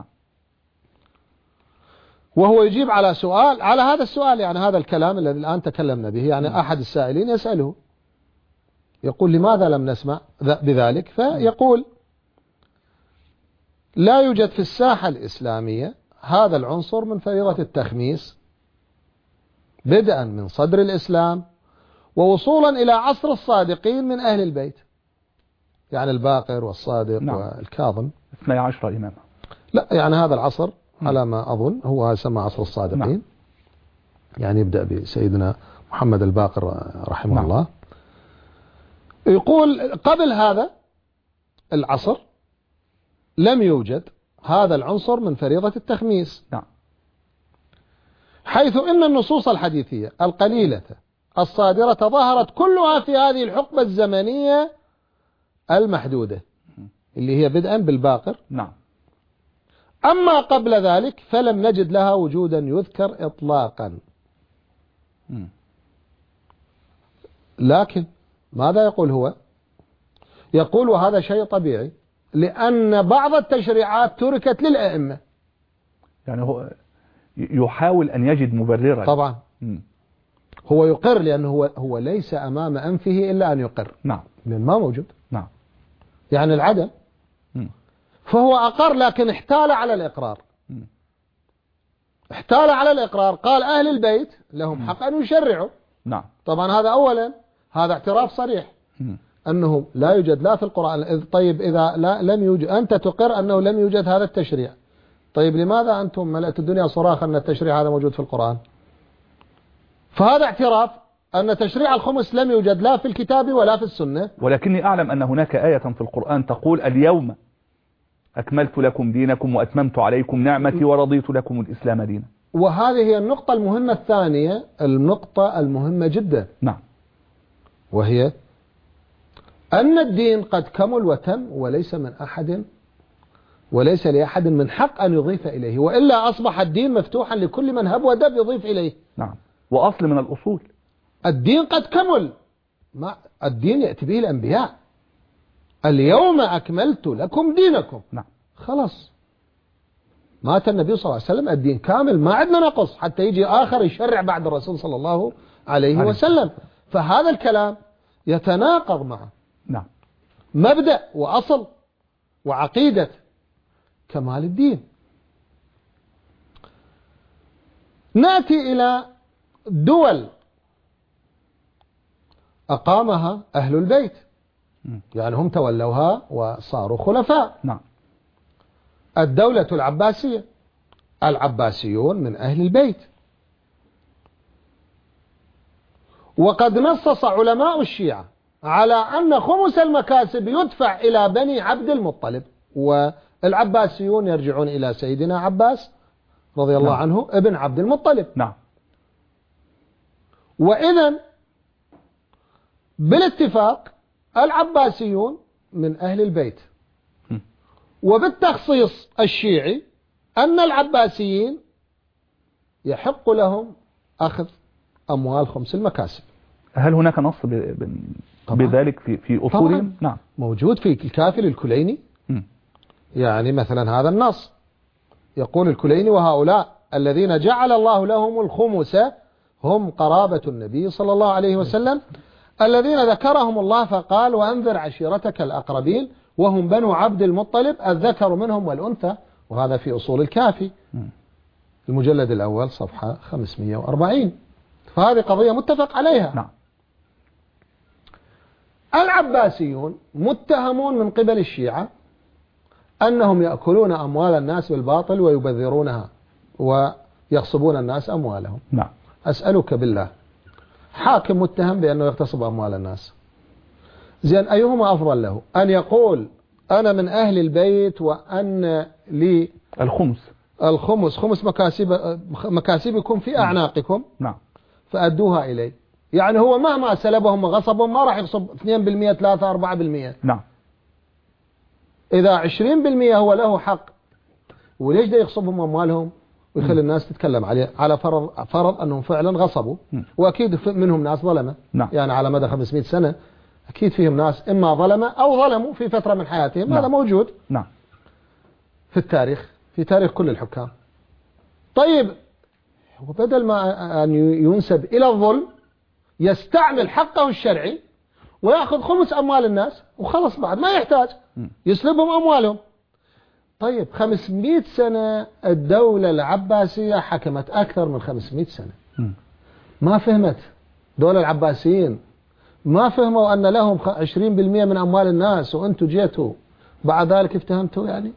Speaker 3: وهو يجيب على سؤال على هذا السؤال، يعني هذا الكلام الذي الآن تكلمنا به. يعني أحد السائلين يسأله يقول: لماذا لم نسمع بذلك؟ فيقول: لا يوجد في الساحة الإسلامية هذا العنصر من فريضة التخميس بدءا من صدر الإسلام ووصولا إلى عصر الصادقين من أهل البيت، يعني الباقر والصادق. نعم. والكاظم
Speaker 2: اثني عشر إماما.
Speaker 3: لا، يعني هذا العصر على ما أظن هو سمى عصر الصادقين. نعم. يعني يبدأ بسيدنا محمد الباقر رحمه نعم. الله. يقول قبل هذا العصر لم يوجد هذا العنصر من فريضة التخميس.
Speaker 2: نعم.
Speaker 3: حيث إن النصوص الحديثية القليلة الصادرة ظهرت كلها في هذه الحقبة الزمنية المحدودة اللي هي بدءا بالباقر.
Speaker 2: نعم.
Speaker 3: أما قبل ذلك فلم نجد لها وجودا يذكر إطلاقا.
Speaker 2: مم.
Speaker 3: لكن ماذا يقول هو؟ يقول وهذا شيء طبيعي لأن بعض التشريعات تركت للأئمة.
Speaker 2: يعني هو يحاول أن يجد مبررا.
Speaker 3: طبعا.
Speaker 2: مم.
Speaker 3: هو يقر لأنه هو, هو ليس أمام أنفه إلا أن يقر.
Speaker 2: نعم.
Speaker 3: من ما موجود.
Speaker 2: نعم.
Speaker 3: يعني العدم.
Speaker 2: مم.
Speaker 3: فهو أقر لكن احتال على الإقرار.
Speaker 2: مم.
Speaker 3: احتال على الإقرار. قال أهل البيت لهم حق أن يشرعوا.
Speaker 2: نعم.
Speaker 3: طبعا هذا أولا هذا اعتراف صريح
Speaker 2: مم.
Speaker 3: أنه لا يوجد لا في القرآن. طيب إذا لا لم يوجد أنت تقر أنه لم يوجد هذا التشريع، طيب لماذا أنتم ملأت الدنيا صراخ أن التشريع هذا موجود في القرآن؟ فهذا اعتراف أن تشريع الخمس لم يوجد لا في الكتاب ولا في السنة.
Speaker 2: ولكني أعلم أن هناك آية في القرآن تقول اليوم أكملت لكم دينكم وأتممت عليكم نعمتي ورضيت لكم الإسلام دينا.
Speaker 3: وهذه هي النقطة المهمة الثانية، النقطة المهمة جدا.
Speaker 2: نعم.
Speaker 3: وهي أن الدين قد كمل وتم وليس من أحد وليس لأحد من حق أن يضيف إليه، وإلا أصبح الدين مفتوحا لكل من هب ودب يضيف إليه.
Speaker 2: نعم. وأصل من الأصول
Speaker 3: الدين قد كمل. ما الدين يأتي به الأنبياء. اليوم أكملت لكم دينكم.
Speaker 2: نعم.
Speaker 3: خلاص مات النبي صلى الله عليه وسلم، الدين كامل ما عندنا نقص حتى يجي آخر يشرع بعد الرسول صلى الله عليه وسلم. فهذا الكلام يتناقض مع
Speaker 2: نعم
Speaker 3: مبدأ وأصل وعقيدة كمال الدين. نأتي إلى دول أقامها أهل البيت، يعني هم تولوها وصاروا خلفاء.
Speaker 2: نعم.
Speaker 3: الدولة العباسية، العباسيون من أهل البيت. وقد نصص علماء الشيعة على أن خمس المكاسب يدفع إلى بني عبد المطلب، والعباسيون يرجعون إلى سيدنا عباس رضي الله
Speaker 2: نعم.
Speaker 3: عنه ابن عبد المطلب.
Speaker 2: نعم.
Speaker 3: وإذن بالاتفاق العباسيون من أهل البيت.
Speaker 2: م.
Speaker 3: وبالتخصيص الشيعي أن العباسيين يحق لهم أخذ أموال خمس المكاسب.
Speaker 2: هل هناك نص ب... ب... بذلك في في أصولهم؟ نعم.
Speaker 3: موجود في الكافي للكليني.
Speaker 2: م.
Speaker 3: يعني مثلا هذا النص يقول الكليني: وهؤلاء الذين جعل الله لهم الخمس هم قرابة النبي صلى الله عليه وسلم الذين ذكرهم الله فقال: وأنذر عشيرتك الأقربين وهم بنو عبد المطلب الذكر منهم والأنثى. وهذا في أصول الكافي المجلد الأول صفحة خمسمئة وأربعين. فهذه قضية متفق عليها.
Speaker 2: نعم.
Speaker 3: العباسيون متهمون من قبل الشيعة أنهم يأكلون أموال الناس بالباطل ويبذرونها ويغصبون الناس أموالهم.
Speaker 2: نعم.
Speaker 3: أسألك بالله، حاكم متهم بأنه يغتصب أموال الناس، زين أيهما أفضل له؟ أن يقول أنا من أهل البيت وأن لي
Speaker 2: الخمس
Speaker 3: الخمس خمس مكاسب مكاسبكم في أعناقكم.
Speaker 2: نعم.
Speaker 3: فأدوها إلي، يعني هو مهما سلبهم وغصبهم ما راح يغصب اثنين بالمئة ثلاثة أربعة بالمئة.
Speaker 2: نعم.
Speaker 3: إذا عشرين بالمئة هو له حق، وليش ده يغصبهم أموالهم ويخلي الناس تتكلم عليه على فرض فرض أنهم فعلا غصبوا؟ م. وأكيد منهم ناس ظلمة.
Speaker 2: نعم.
Speaker 3: يعني على مدى خمسمئة سنة أكيد فيهم ناس إما ظلمة أو ظلموا في فترة من حياتهم. نعم. هذا موجود.
Speaker 2: نعم.
Speaker 3: في التاريخ، في تاريخ كل الحكام. طيب وبدل ما أن ينسب إلى الظلم يستعمل حقه الشرعي ويأخذ خمس أموال الناس وخلص، بعد ما يحتاج يسلبهم أموالهم. طيب خمسمئة سنة الدولة العباسية حكمت أكثر من خمسمئة سنة، ما فهمت دولة العباسيين، ما فهموا أن لهم عشرين بالمئة من أموال الناس وأنتوا جيتوا بعد ذلك افتهمتوا. يعني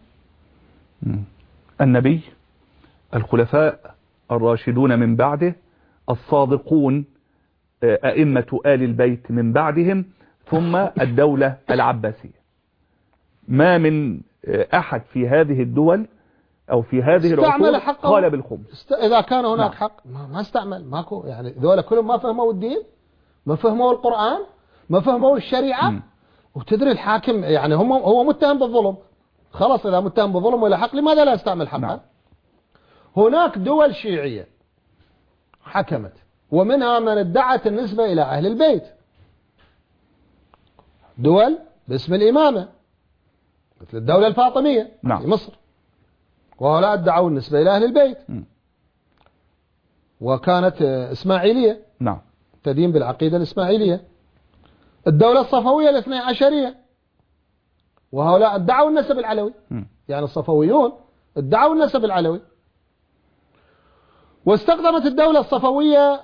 Speaker 2: النبي، الخلفاء الراشدون من بعده، الصادقون أئمة آل البيت من بعدهم، ثم الدولة العباسية. ما من أحد في هذه الدول أو في هذه العصور قال بالخمس.
Speaker 3: است... إذا كان هناك
Speaker 2: نعم.
Speaker 3: حق ما استعمل، ماكو. يعني ذولا كلهم ما فهموا الدين، ما فهموا القرآن، ما فهموا الشريعة. م. وتدري الحاكم يعني هم هو متهم بالظلم، خلاص إذا متهم بالظلم ولا حق لماذا لا يستعمل حقه؟ نعم. هناك دول شيعية حكمت ومنها من ادعت النسبة إلى أهل البيت، دول باسم الإمامة مثل الدولة الفاطمية نعم. في مصر، وهؤلاء ادعوا النسبة إلى أهل البيت م. وكانت إسماعيلية نعم. تدين بالعقيدة الإسماعيلية. الدولة الصفوية الاثنى عشرية وهؤلاء ادعوا النسب العلوي م. يعني الصفويون ادعوا النسب العلوي. واستخدمت الدولة الصفوية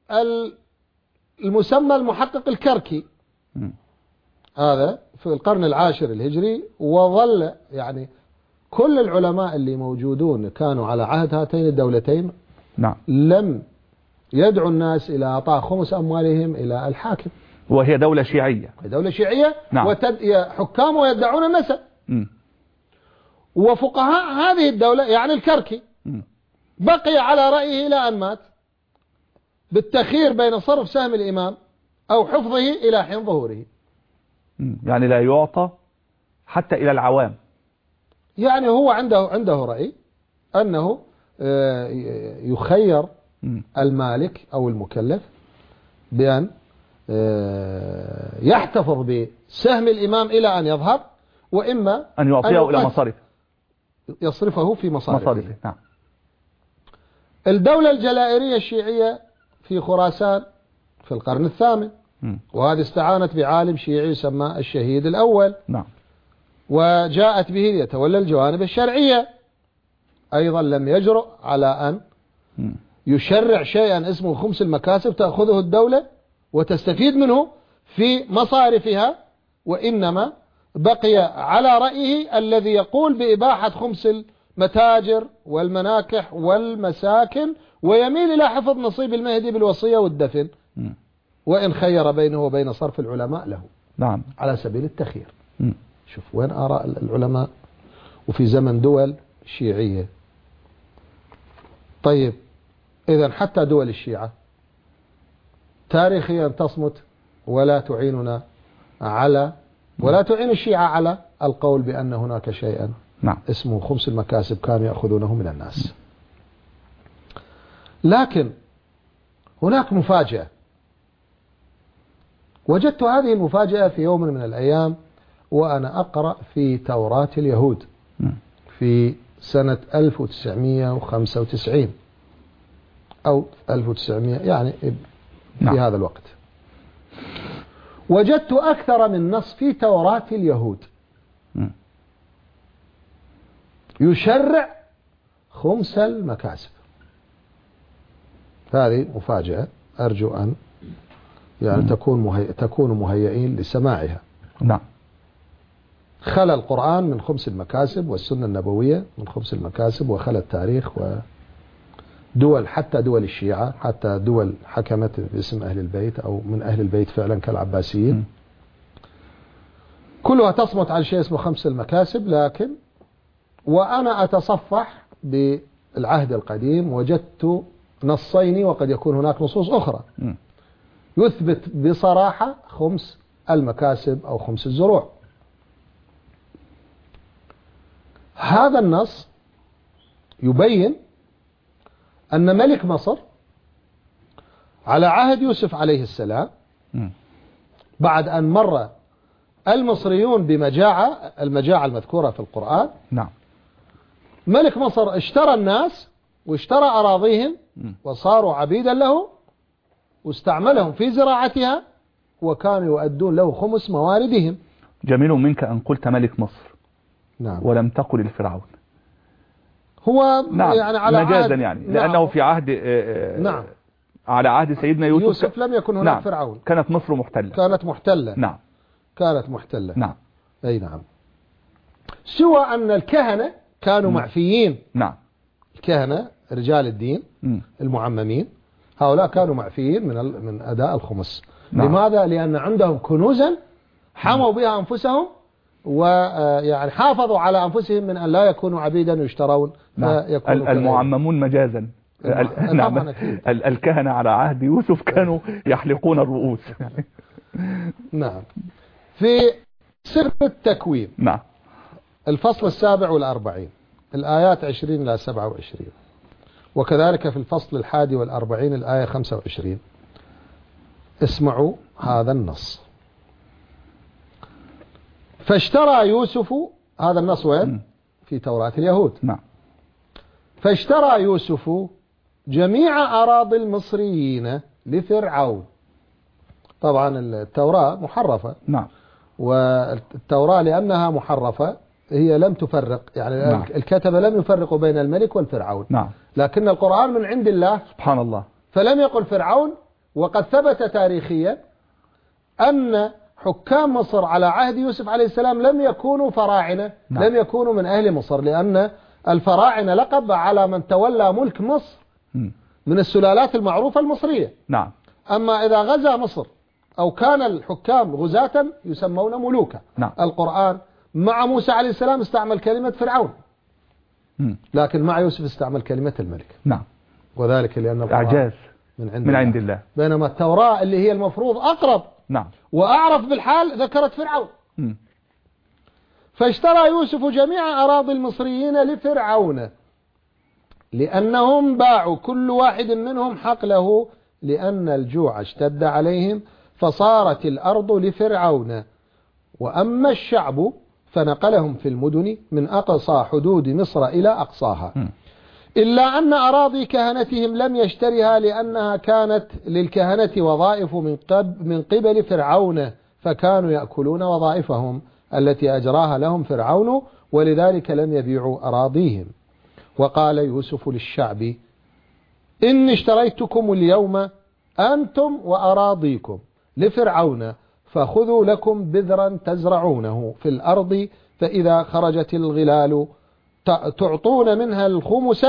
Speaker 3: المسمى المحقق الكركي م. هذا في القرن العاشر الهجري، وظل يعني كل العلماء اللي موجودون كانوا على عهد هاتين الدولتين نعم. لم يدعو الناس إلى أعطاء خمس أموالهم إلى الحاكم،
Speaker 2: وهي دولة شيعية
Speaker 3: دولة شيعية نعم. وتد... حكامه يدعون النسب م. وفقهاء هذه الدولة يعني الكركي م. بقي على رأيه إلى أن مات بالتخيير بين صرف سهم الإمام أو حفظه إلى حين ظهوره،
Speaker 2: يعني لا يعطى حتى إلى العوام.
Speaker 3: يعني هو عنده عنده رأي أنه يخير المالك أو المكلف بأن يحتفظ بسهم الإمام إلى أن يظهر، وإما
Speaker 2: أن يعطيه إلى مصارفه
Speaker 3: يصرفه في مصارفه,
Speaker 2: مصارفه. نعم.
Speaker 3: الدولة الجلائرية الشيعية في خراسان في القرن الثامن م. وهذه استعانت بعالم شيعي يسمى الشهيد الأول نعم. وجاءت به ليتولى الجوانب الشرعية، أيضا لم يجرؤ على أن م. يشرع شيئا اسمه خمس المكاسب تأخذه الدولة وتستفيد منه في مصارفها، وإنما بقي على رأيه الذي يقول بإباحة خمس المتاجر والمناكح والمساكن، ويميل إلى حفظ نصيب المهدي بالوصية والدفن م. وإن خير بينه وبين صرف العلماء له
Speaker 2: نعم.
Speaker 3: على سبيل التخيير. م. شوف وين آراء العلماء وفي زمن دول شيعية. طيب إذن حتى دول الشيعة تاريخيا تصمت ولا تعيننا على ولا تعين الشيعة على القول بأن هناك شيئا نعم. اسمه خمس المكاسب كانوا يأخذونه من الناس. لكن هناك مفاجأة، وجدت هذه المفاجأة في يوم من الأيام وأنا أقرأ في توراة اليهود في سنة ألف وتسعمئة وخمسة وتسعين أو ألف وتسعمئة يعني في نعم. هذا الوقت وجدت أكثر من نص في توراة اليهود يشرع خمس المكاسب. هذه مفاجأة أرجو أن يعني م. تكون مهي... تكونوا مهيئين لسماعها.
Speaker 2: نعم.
Speaker 3: خلى القرآن من خمس المكاسب والسنة النبوية من خمس المكاسب، وخلى التاريخ ودول حتى دول الشيعة حتى دول حكمت باسم أهل البيت أو من أهل البيت فعلا كالعباسيين م. كلها تصمت عن شيء اسمه خمس المكاسب. لكن وأنا أتصفح بالعهد القديم وجدت نصين وقد يكون هناك نصوص أخرى م. يثبت بصراحة خمس المكاسب أو خمس الزروع. هذا النص يبين أن ملك مصر على عهد يوسف عليه السلام م. بعد أن مر المصريون بمجاعة المجاعة المذكورة في القرآن
Speaker 2: نعم.
Speaker 3: ملك مصر اشترى الناس واشترى أراضيهم م. وصاروا عبيدا له واستعملهم في زراعتها وكانوا يؤدون له خمس مواردهم.
Speaker 2: جميل منك أن قلت ملك مصر نعم. ولم تقل الفرعون.
Speaker 3: هو
Speaker 2: نعم.
Speaker 3: يعني على
Speaker 2: مجازا
Speaker 3: عهد
Speaker 2: يعني لأنه نعم. في عهد
Speaker 3: نعم.
Speaker 2: على عهد سيدنا يوسف,
Speaker 3: يوسف لم يكن هناك
Speaker 2: نعم.
Speaker 3: فرعون.
Speaker 2: كانت مصر محتلة.
Speaker 3: كانت محتلة
Speaker 2: نعم.
Speaker 3: كانت محتلة
Speaker 2: نعم.
Speaker 3: أي نعم. سوى أن الكهنة كانوا م. معفيين.
Speaker 2: نعم.
Speaker 3: الكهنة رجال الدين م. المعممين هؤلاء كانوا معفيين من من أداء الخمس. نعم. لماذا؟ لأن عندهم كنوزا حموا بها أنفسهم ويعني حافظوا على أنفسهم من أن لا يكونوا عبيدا يشترون.
Speaker 2: نعم. المعممون مجازا. نعم. الكهنة على عهد يوسف كانوا يحلقون الرؤوس.
Speaker 3: نعم. في سر التكوين.
Speaker 2: نعم.
Speaker 3: الفصل السابع والأربعين، الآيات عشرين إلى سبعة وعشرين، وكذلك في الفصل الحادي والأربعين الآية خمسة وعشرين. اسمعوا هذا النص. فاشترى يوسف، هذا النص وين؟ في توراة اليهود.
Speaker 2: نعم.
Speaker 3: فاشترى يوسف جميع أراضي المصريين لفرعون. طبعا التوراة محرفة.
Speaker 2: نعم.
Speaker 3: والتوراة لأنها محرفة هي لم تفرق، يعني نعم. الكتبة لم يفرقوا بين الملك والفرعون.
Speaker 2: نعم.
Speaker 3: لكن القرآن من عند الله
Speaker 2: سبحان الله،
Speaker 3: فلم يقل فرعون. وقد ثبت تاريخيا أن حكام مصر على عهد يوسف عليه السلام لم يكونوا فراعنة. نعم. لم يكونوا من أهل مصر، لأن الفراعنة لقب على من تولى ملك مصر من السلالات المعروفة المصرية.
Speaker 2: نعم.
Speaker 3: أما إذا غزا مصر أو كان الحكام غزاة يسمون ملوكا. نعم. القرآن مع موسى عليه السلام استعمل كلمة فرعون، لكن مع يوسف استعمل كلمة الملك.
Speaker 2: نعم.
Speaker 3: وذلك لأن القرآن
Speaker 2: إعجاز
Speaker 3: من عند,
Speaker 2: من عند الله.
Speaker 3: بينما التوراة اللي هي المفروض أقرب
Speaker 2: نعم.
Speaker 3: وأعرف بالحال ذكرت فرعون. م. فاشترى يوسف جميع أراضي المصريين لفرعون لأنهم باعوا كل واحد منهم حقله، لأن الجوع اشتد عليهم، فصارت الأرض لفرعون. وأما الشعب فنقلهم في المدن من أقصى حدود مصر إلى أقصاها، م. إلا أن أراضي كهنتهم لم يشترها، لأنها كانت للكهنة وظائف من قبل, من قبل فرعون، فكانوا يأكلون وظائفهم التي أجراها لهم فرعون، ولذلك لم يبيعوا أراضيهم. وقال يوسف للشعب: إن اشتريتكم اليوم أنتم وأراضيكم لفرعون، فخذوا لكم بذرا تزرعونه في الأرض، فإذا خرجت الغلال تعطون منها الخمس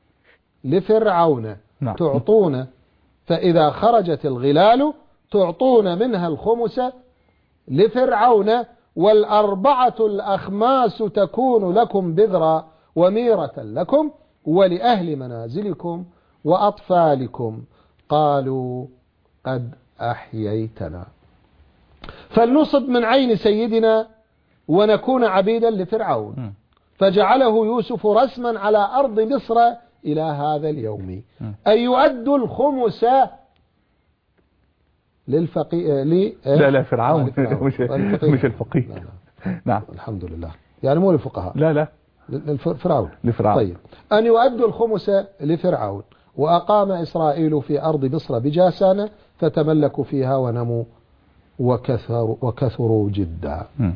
Speaker 3: لفرعون. نعم. تعطون فإذا خرجت الغلال تعطون منها الخمس لفرعون، والأربعة الأخماس تكون لكم بذرا وميرة لكم ولأهل منازلكم وأطفالكم. قالوا: قد أحييتنا، فلنصب من عين سيدنا ونكون عبيدا لفرعون. م. فجعله يوسف رسما على أرض مصر إلى هذا اليوم، أن يؤدوا الخمس للفقيه لي...
Speaker 2: لا لا فرعون مش مش الفقيه.
Speaker 3: لا لا.
Speaker 2: نعم.
Speaker 3: الحمد لله، يعني مو للفقهاء،
Speaker 2: لا لا
Speaker 3: لفرعون.
Speaker 2: لفرعون.
Speaker 3: طيب، أن يؤدوا الخمس لفرعون. وأقام إسرائيل في أرض مصر بجاسان، فتملكوا فيها ونموا وكثروا, وكثروا جدا. م.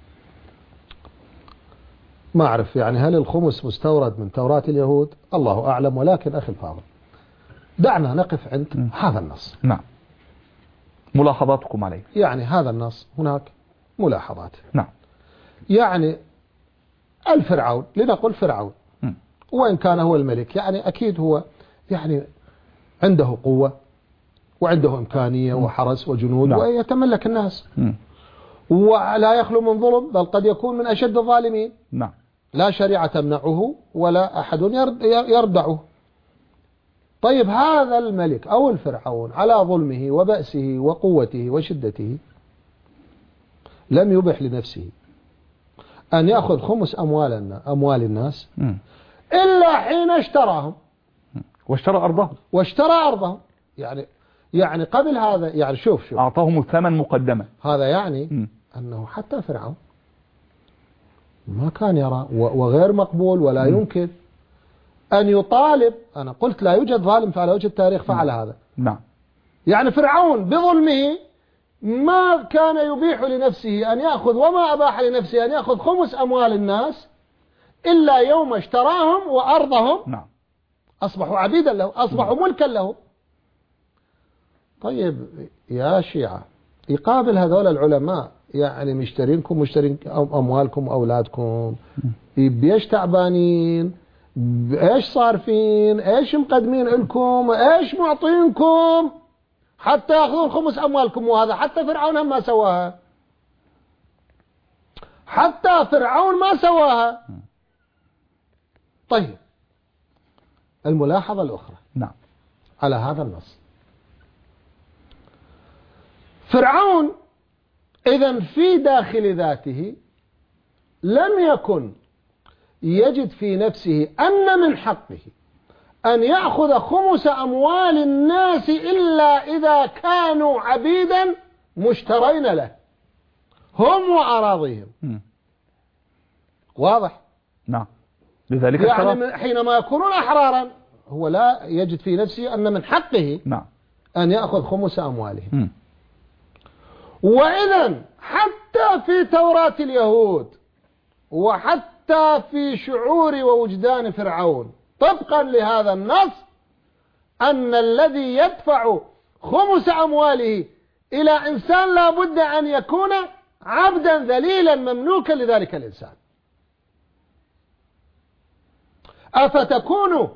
Speaker 3: ما أعرف يعني هل الخمس مستورد من توراة اليهود؟ الله أعلم. ولكن أخي الفاضل، دعنا نقف عند م. هذا النص.
Speaker 2: نعم. ملاحظاتكم عليه.
Speaker 3: يعني هذا النص هناك ملاحظات.
Speaker 2: نعم.
Speaker 3: يعني الفرعون، لنقل فرعون م. وإن كان هو الملك، يعني أكيد هو يعني عنده قوة وعنده إمكانية م. وحرس وجنود. نعم. ويتملك الناس م. ولا يخلو من ظلم، بل قد يكون من أشد الظالمين.
Speaker 2: نعم.
Speaker 3: لا شريعة تمنعه ولا أحد يردعه. طيب، هذا الملك أو الفرعون على ظلمه وبأسه وقوته وشدته لم يبح لنفسه أن يأخذ خمس أموال أموال الناس م. إلا حين اشتراهم
Speaker 2: واشترى أرضهم
Speaker 3: واشترى أرضهم. يعني يعني قبل هذا، يعني شوف شوف
Speaker 2: أعطاهم الثمن مقدما.
Speaker 3: هذا يعني م. أنه حتى فرعون ما كان يرى، وغير مقبول ولا م. يمكن أن يطالب. أنا قلت لا يوجد ظالم على وجه التاريخ فعل م. هذا.
Speaker 2: نعم.
Speaker 3: يعني فرعون بظلمه ما كان يبيح لنفسه أن يأخذ، وما أباح لنفسه أن يأخذ خمس أموال الناس إلا يوم اشتراهم وأرضهم.
Speaker 2: نعم.
Speaker 3: أصبحوا عبيدا له، أصبحوا ملكا له. طيب يا شيعة، يقابل هذول العلماء يعني مشترينكم مشترين أموالكم وأولادكم، بيش تعبانين، ايش صارفين، ايش مقدمين لكم، ايش معطينكم حتى ياخذون خمس اموالكم. وهذا حتى فرعون ما سواها، حتى فرعون ما سواها. طيب، الملاحظة الأخرى
Speaker 2: نعم
Speaker 3: على هذا النص: فرعون إذن في داخل ذاته لم يكن يجد في نفسه أن من حقه أن يأخذ خمس أموال الناس إلا إذا كانوا عبيدا مشترين له هم وأراضيهم.
Speaker 2: م.
Speaker 3: واضح؟
Speaker 2: نعم. لذلك
Speaker 3: يعني حينما يكونون أحرارا هو لا يجد في نفسه أن من حقه
Speaker 2: نعم.
Speaker 3: أن يأخذ خمس أموالهم.
Speaker 2: م.
Speaker 3: وإذن حتى في توراة اليهود وحتى في شعور ووجدان فرعون طبقا لهذا النص أن الذي يدفع خمس أمواله إلى إنسان لا بد أن يكون عبدا ذليلا مملوكا لذلك الإنسان. أفتكون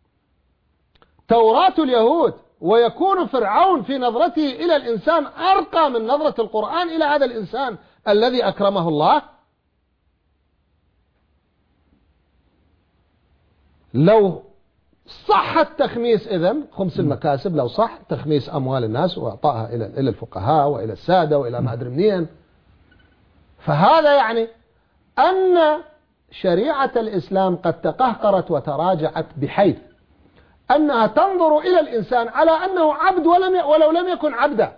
Speaker 3: توراة اليهود ويكون فرعون في نظرته إلى الإنسان أرقى من نظرة القرآن إلى هذا الإنسان الذي أكرمه الله؟ لو صح التخميس إذن خمس المكاسب، لو صح تخميس أموال الناس وإعطائها إلى إلى الفقهاء وإلى السادة وإلى ما أدري منين، فهذا يعني أن شريعة الإسلام قد تقهقرت وتراجعت بحيث أنها تنظر إلى الإنسان على أنه عبد ولم ولو لم يكن عبدا.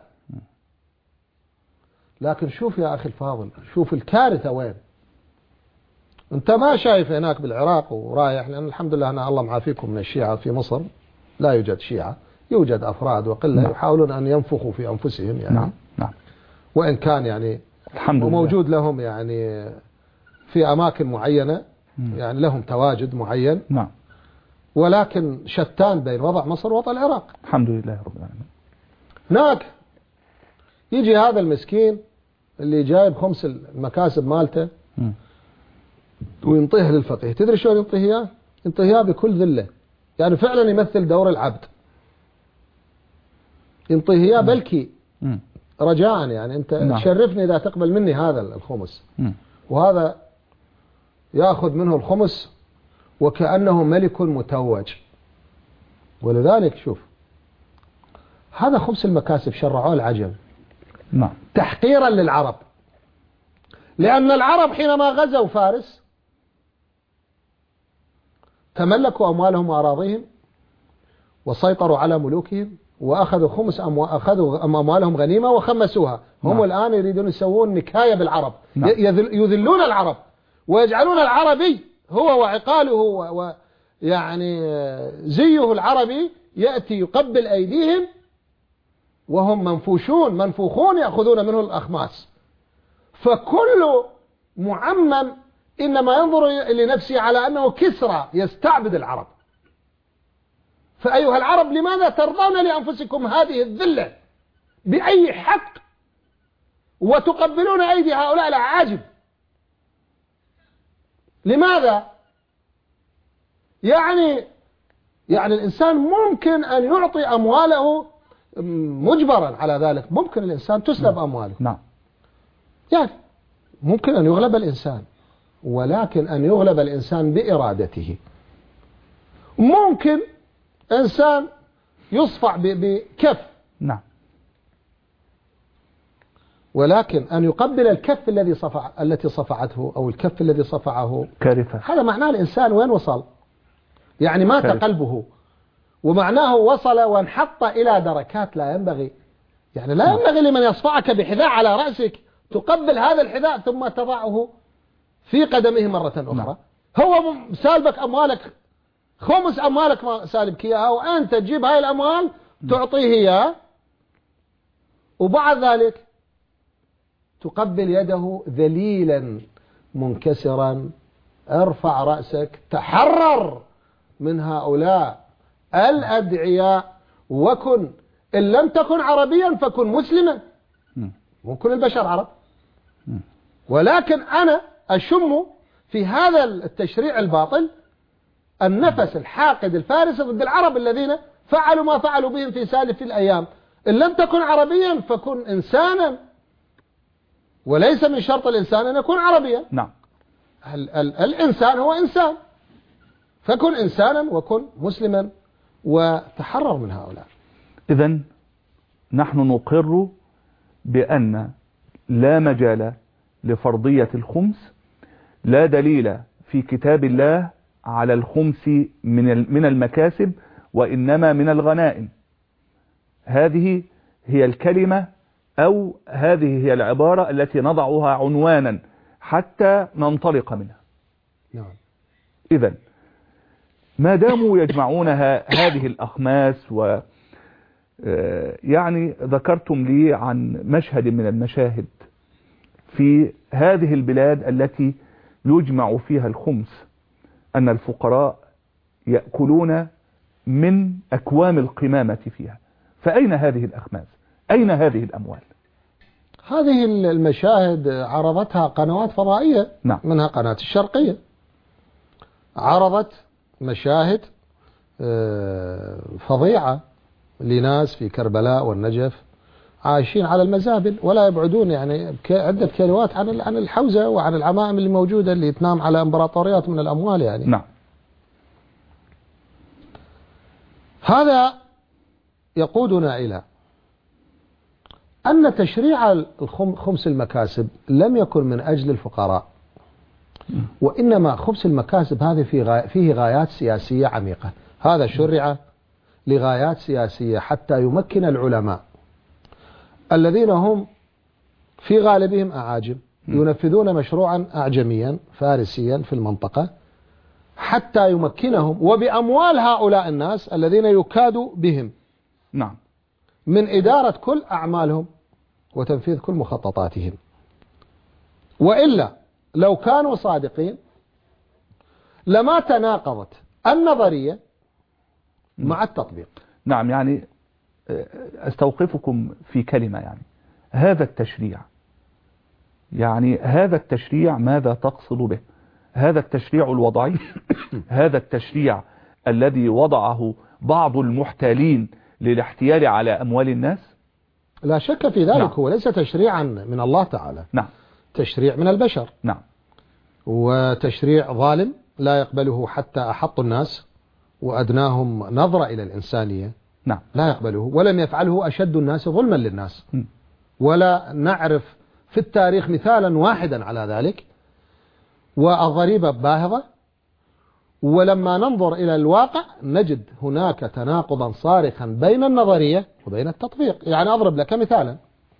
Speaker 3: لكن شوف يا أخي الفاضل، شوف الكارثة وين. أنت ما شايف هناك بالعراق ورايح، لأن الحمد لله أنا الله معافيكم من الشيعة في مصر، لا يوجد شيعة، يوجد أفراد وقلة نعم. يحاولون أن ينفخوا في أنفسهم يعني
Speaker 2: نعم. نعم.
Speaker 3: وإن كان يعني
Speaker 2: الحمد لله
Speaker 3: وموجود لهم يعني في أماكن معينة يعني لهم تواجد معين
Speaker 2: نعم.
Speaker 3: ولكن شتان بين وضع مصر ووضع العراق.
Speaker 2: الحمد لله رب العالمين.
Speaker 3: هناك يجي هذا المسكين اللي جايب خمس المكاسب مالته م. وينطيها للفقيه. تدري شلون ينطيها؟ ينطيها بكل ذلة، يعني فعلا يمثل دور العبد. ينطيها بلكي م. رجاء، يعني أنت م. تشرفني إذا تقبل مني هذا الخمس م. وهذا يأخذ منه الخمس وكأنه ملك متوج. ولذلك شوف هذا خمس المكاسب شرعوه العجم
Speaker 2: نعم.
Speaker 3: تحقيرا للعرب، لأن العرب حينما غزوا فارس تملكوا أموالهم وأراضيهم وسيطروا على ملوكهم وأخذوا خمس أموال، أخذوا أموالهم غنيمة وخمسوها. هم نعم. الآن يريدون يسوون نكاية بالعرب نعم. يذلون العرب ويجعلون العربي هو وعقاله ويعني زيه العربي يأتي يقبل أيديهم وهم منفوشون منفوخون يأخذون منه الأخماس. فكل معمم إنما ينظر لنفسه على أنه كسرى يستعبد العرب. فأيها العرب لماذا ترضون لأنفسكم هذه الذلة بأي حق وتقبلون أيدي هؤلاء الأعاجب؟ لماذا؟ يعني يعني الإنسان ممكن أن يعطي أمواله مجبرا على ذلك، ممكن الإنسان تسلب أمواله
Speaker 2: نعم.
Speaker 3: يعني ممكن أن يغلب الإنسان، ولكن أن يغلب الإنسان بإرادته. ممكن إنسان يصفع بكف
Speaker 2: نعم،
Speaker 3: ولكن أن يقبل الكف الذي صفع التي صفعته أو الكف الذي صفعه
Speaker 2: كارثة.
Speaker 3: هذا معناه الإنسان وين وصل؟ يعني مات
Speaker 2: كارثة.
Speaker 3: قلبه، ومعناه وصل وانحط إلى دركات لا ينبغي. يعني لا ينبغي لمن يصفعك بحذاء على رأسك تقبل هذا الحذاء ثم تضعه في قدمه مرة أخرى. هو سالبك أموالك، خمس أموالك سالبك إياها، وأنت تجيب هاي الأموال تعطيه إياه، وبعد ذلك تقبل يده ذليلا منكسرا. ارفع رأسك، تحرر من هؤلاء الأدعياء، وكن إن لم تكن عربيا فكن مسلما. مو كل البشر عرب، ولكن أنا أشم في هذا التشريع الباطل النفس الحاقد الفارسي ضد العرب الذين فعلوا ما فعلوا بهم في سالف الأيام. إن لم تكن عربيا فكن إنسانا، وليس من شرط الإنسان أن يكون عربيا.
Speaker 2: نعم.
Speaker 3: ال ال الإنسان هو إنسان، فكن إنسانا وكن مسلما وتحرر من هؤلاء.
Speaker 2: إذن نحن نقر بأن لا مجال لفرضية الخمس، لا دليل في كتاب الله على الخمس من من المكاسب، وإنما من الغنائم. هذه هي الكلمة أو هذه هي العبارة التي نضعها عنوانا حتى ننطلق منها.
Speaker 3: نعم.
Speaker 2: إذن ما داموا يجمعونها هذه الأخماس، و يعني ذكرتم لي عن مشهد من المشاهد في هذه البلاد التي يجمع فيها الخمس، أن الفقراء يأكلون من أكوام القمامة فيها. فأين هذه الأخماس؟ أين هذه الأموال؟
Speaker 3: هذه المشاهد عرضتها قنوات فضائية.
Speaker 2: نعم.
Speaker 3: منها قناة الشرقية، عرضت مشاهد فظيعة لناس في كربلاء والنجف عايشين على المزابل ولا يبعدون يعني عدة كيلوات عن عن الحوزة وعن العمائم اللي موجودة اللي تنام على امبراطوريات من الأموال يعني.
Speaker 2: نعم.
Speaker 3: هذا يقودنا إلى أن تشريع خمس المكاسب لم يكن من أجل الفقراء، وإنما خمس المكاسب هذه فيه غايات سياسية عميقة. هذا شرع لغايات سياسية حتى يمكن العلماء الذين هم في غالبهم أعاجم ينفذون مشروعا أعجميا فارسيا في المنطقة، حتى يمكنهم وبأموال هؤلاء الناس الذين يكاد بهم
Speaker 2: نعم
Speaker 3: من إدارة كل أعمالهم وتنفيذ كل مخططاتهم. وإلا لو كانوا صادقين لما تناقضت النظرية مع التطبيق.
Speaker 2: نعم. يعني أستوقفكم في كلمة، يعني هذا التشريع، يعني هذا التشريع ماذا تقصد به؟ هذا التشريع الوضعي، هذا التشريع الذي وضعه بعض المحتالين للاحتيال على أموال الناس؟
Speaker 3: لا شك في ذلك.
Speaker 2: نعم.
Speaker 3: هو ليس تشريعا من الله تعالى.
Speaker 2: نعم.
Speaker 3: تشريع من البشر.
Speaker 2: نعم.
Speaker 3: وتشريع ظالم لا يقبله حتى أحط الناس وأدناهم نظرة إلى الإنسانية.
Speaker 2: نعم.
Speaker 3: لا يقبله، ولم يفعله أشد الناس ظلما للناس. م. ولا نعرف في التاريخ مثالا واحدا على ذلك. والضريبة باهظة، ولما ننظر إلى الواقع نجد هناك تناقضا صارخا بين النظرية وبين التطبيق. يعني أضرب لك مثالا،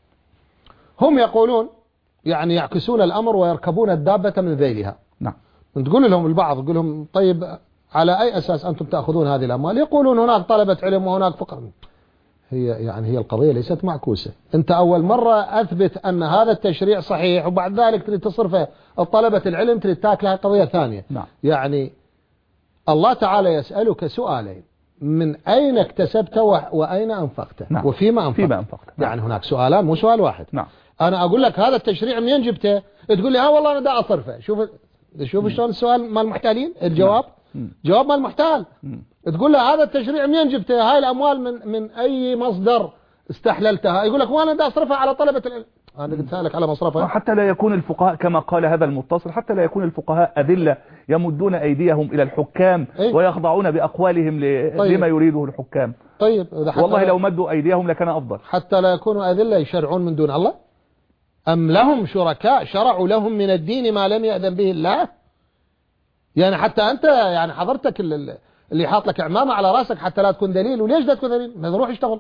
Speaker 3: هم يقولون يعني يعكسون الأمر ويركبون الدابة من ذيلها.
Speaker 2: نعم.
Speaker 3: تقول لهم البعض، تقول لهم طيب على أي أساس أنتم تأخذون هذه الأموال؟ يقولون هناك طلبة علم وهناك فقر. هي يعني هي القضية ليست معكوسة. أنت أول مرة أثبت أن هذا التشريع صحيح، وبعد ذلك تريد تصرفه الطلبة العلم تريد تاكلها قضية ثانية.
Speaker 2: نعم. يعني
Speaker 3: الله تعالى يسألك سؤالين: من أين اكتسبت وأين أنفقته؟
Speaker 2: نعم.
Speaker 3: وفيما أنفقت.
Speaker 2: فيما أنفقت. نعم.
Speaker 3: يعني هناك سؤالان مو سؤال واحد.
Speaker 2: نعم.
Speaker 3: أنا أقول لك هذا التشريع منين جبته؟ تقول لي ها والله أنا دا أصرفه. شوف شوف شلون السؤال مال المحتالين. الجواب
Speaker 2: نعم.
Speaker 3: جواب مال المحتال. تقول له هذا التشريع منين جبته؟ هاي الأموال من من أي مصدر استحللتها؟ يقول لك وانا دا أصرفها على طلبة العلم. أنا قلت لك على مصرفها.
Speaker 2: حتى لا يكون الفقهاء كما قال هذا المتصل، حتى لا يكون الفقهاء أذلة يمدون أيديهم إلى الحكام
Speaker 3: إيه؟
Speaker 2: ويخضعون بأقوالهم ل...
Speaker 3: طيب.
Speaker 2: لما يريده الحكام.
Speaker 3: طيب
Speaker 2: والله لو مدوا أيديهم لكان أفضل.
Speaker 3: حتى لا يكونوا أذلة يشرعون من دون الله. أم لهم شركاء شرعوا لهم من الدين ما لم يأذن به الله؟ يعني حتى أنت يعني حضرتك اللي حاط لك عمامة على راسك حتى لا تكون دليل. وليش لا تكون دليل؟ ما يروح يشتغل.